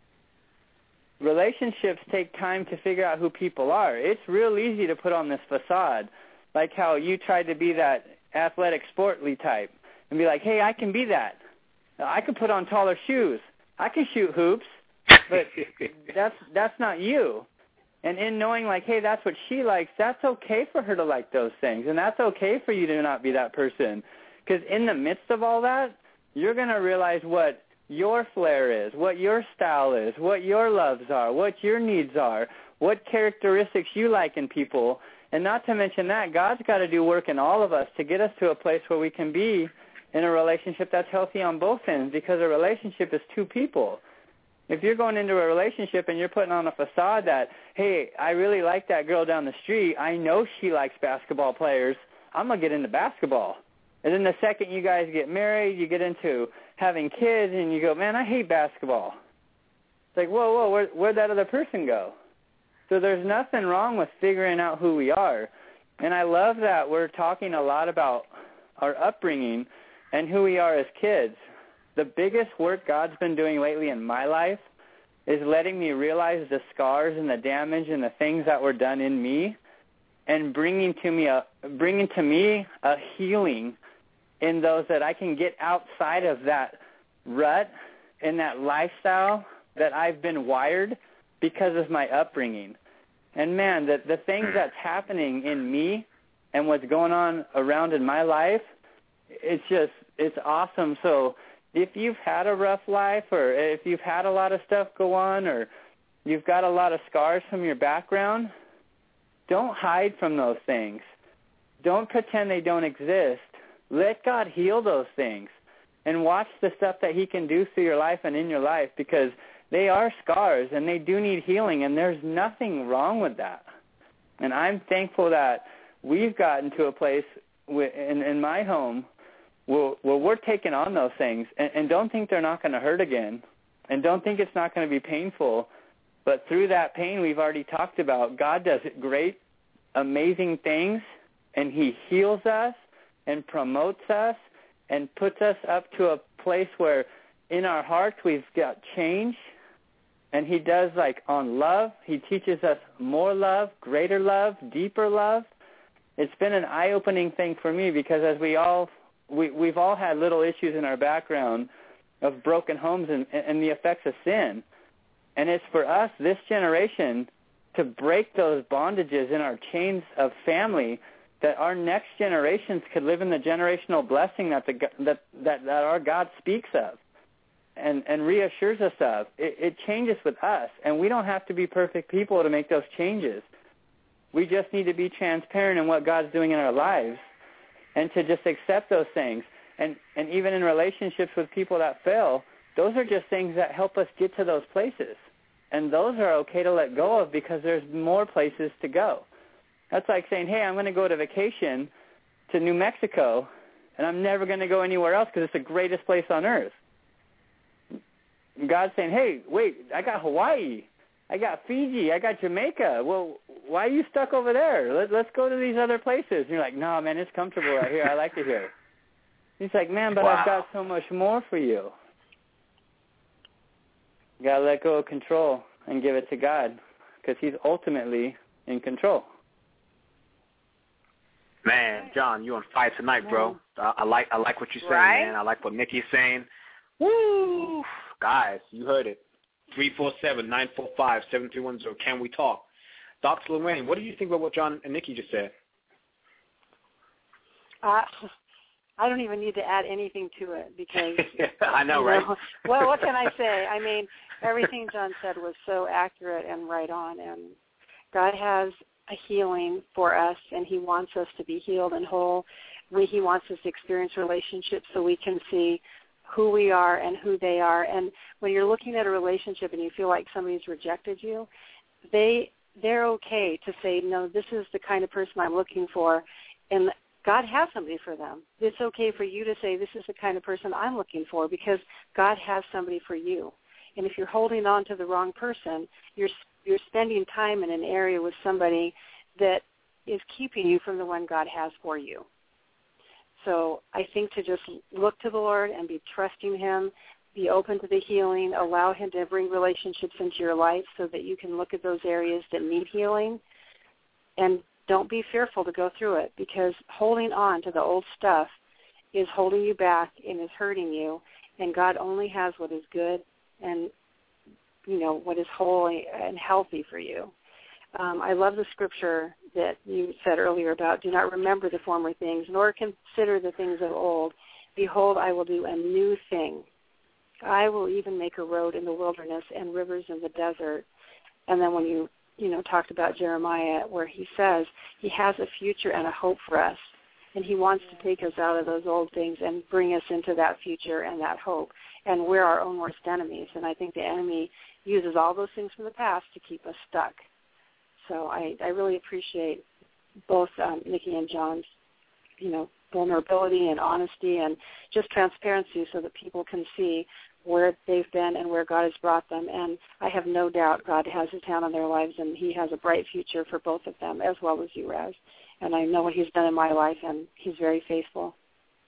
relationships take time to figure out who people are. It's real easy to put on this facade, like how you tried to be that athletic, sportly type and be like, hey, I can be that. I can put on taller shoes. I can shoot hoops, but that's that's not you. And in knowing, like, hey, that's what she likes, that's okay for her to like those things, and that's okay for you to not be that person. Because in the midst of all that, you're going to realize what your flair is, what your style is, what your loves are, what your needs are, what characteristics you like in people. And not to mention that, God's got to do work in all of us to get us to a place where we can be in a relationship that's healthy on both ends, because a relationship is two people. If you're going into a relationship and you're putting on a facade that, hey, I really like that girl down the street, I know she likes basketball players, I'm going to get into basketball. And then the second you guys get married, you get into having kids, and you go, man, I hate basketball. It's like, whoa, whoa, where, where'd that other person go? So there's nothing wrong with figuring out who we are. And I love that we're talking a lot about our upbringing and who we are as kids. The biggest work God's been doing lately in my life is letting me realize the scars and the damage and the things that were done in me, and bringing to me a bringing to me a healing in those that I can get outside of that rut and that lifestyle that I've been wired because of my upbringing. And man, the the things that's happening in me and what's going on around in my life, it's just, it's awesome. So if you've had a rough life, or if you've had a lot of stuff go on, or you've got a lot of scars from your background, don't hide from those things. Don't pretend they don't exist. Let God heal those things and watch the stuff that he can do through your life and in your life, because they are scars and they do need healing, and there's nothing wrong with that. And I'm thankful that we've gotten to a place in, in my home where, where we're taking on those things and, and don't think they're not going to hurt again, and don't think it's not going to be painful. But through that pain we've already talked about, God does great, amazing things, and he heals us and promotes us and puts us up to a place where in our hearts we've got change. And he does, like, on love. He teaches us more love, greater love, deeper love. It's been an eye-opening thing for me, because as we all, we, we've all had little issues in our background of broken homes and, and the effects of sin. And it's for us, this generation, to break those bondages in our chains of family, that our next generations could live in the generational blessing that, the, that, that, that our God speaks of. And, and reassures us of. It, it changes with us, and we don't have to be perfect people to make those changes. We just need to be transparent in what God's doing in our lives and to just accept those things. And, and even in relationships with people that fail, those are just things that help us get to those places. And those are okay to let go of, because there's more places to go. That's like saying, hey, I'm going to go to vacation to New Mexico, and I'm never going to go anywhere else because it's the greatest place on earth. God's saying, hey, wait, I got Hawaii, I got Fiji, I got Jamaica. Well, why are you stuck over there? Let, let's go to these other places. And you're like, no, man, it's comfortable right here. I like it here. He's like, man, but wow. I've got so much more for you. You got to let go of control and give it to God, because he's ultimately in control. Man, John, you're on fire tonight, bro. I, I like I like what you're saying, right? man. I like what Nikki's saying. Woo! Guys, you heard it. three four seven, nine four five, seven three one zero. Can we talk? Doctor Lorraine, what do you think about what John and Nikki just said? Uh, I don't even need to add anything to it, because I know, you right? know, well, what can I say? I mean, everything John said was so accurate and right on, and God has a healing for us, and he wants us to be healed and whole. We, he wants us to experience relationships so we can see who we are and who they are. And when you're looking at a relationship and you feel like somebody's rejected you, they, they're okay to say, no, this is the kind of person I'm looking for, and God has somebody for them. It's okay for you to say, this is the kind of person I'm looking for, because God has somebody for you. And if you're holding on to the wrong person, you're you're spending time in an area with somebody that is keeping you from the one God has for you. So I think to just look to the Lord and be trusting him, be open to the healing, allow him to bring relationships into your life so that you can look at those areas that need healing, and don't be fearful to go through it, because holding on to the old stuff is holding you back and is hurting you, and God only has what is good and, you know, what is holy and healthy for you. Um, I love the scripture that you said earlier about, do not remember the former things, nor consider the things of old. Behold, I will do a new thing. I will even make a road in the wilderness and rivers in the desert. And then when you, you know, talked about Jeremiah, where he says he has a future and a hope for us, and he wants to take us out of those old things and bring us into that future and that hope. And we're our own worst enemies. And I think the enemy uses all those things from the past to keep us stuck. So I, I really appreciate both um, Nikki and John's, you know, vulnerability and honesty and just transparency so that people can see where they've been and where God has brought them. And I have no doubt God has his hand on their lives, and he has a bright future for both of them, as well as you, Raz. And I know what he's done in my life, and he's very faithful.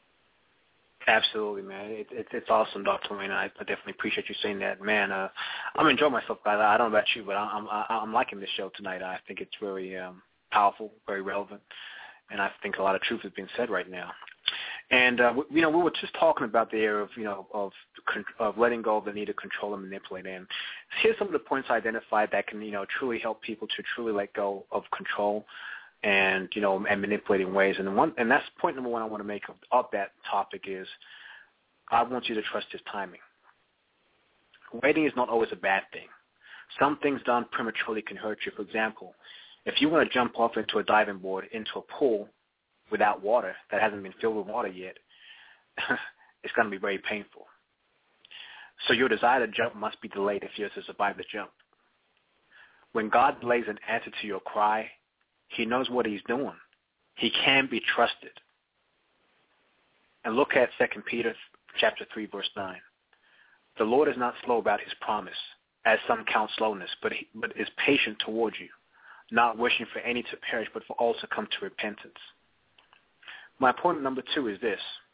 Absolutely, man. It, it, it's awesome, Doctor Lorraine. I, I definitely appreciate you saying that, man. Uh, I'm enjoying myself, guys. I don't know about you, but I'm I'm, I'm liking this show tonight. I think it's very um, powerful, very relevant, and I think a lot of truth is being said right now. And uh, you know, we were just talking about the area of you know of of letting go of the need to control and manipulate. And here's some of the points I identified that can you know truly help people to truly let go of control and you know and manipulating ways. And one and that's point number one I want to make of, of that topic is God wants you to trust his timing. Waiting is not always a bad thing. Some things done prematurely can hurt you. For example, if you want to jump off into a diving board into a pool without water that hasn't been filled with water yet, it's going to be very painful. So your desire to jump must be delayed if you're to survive the jump. When God delays an answer to your cry, he knows what he's doing. He can be trusted. And look at Second Peter chapter three, verse nine. The Lord is not slow about his promise, as some count slowness, but, he, but is patient towards you, not wishing for any to perish, but for all to come to repentance. My point number two is this.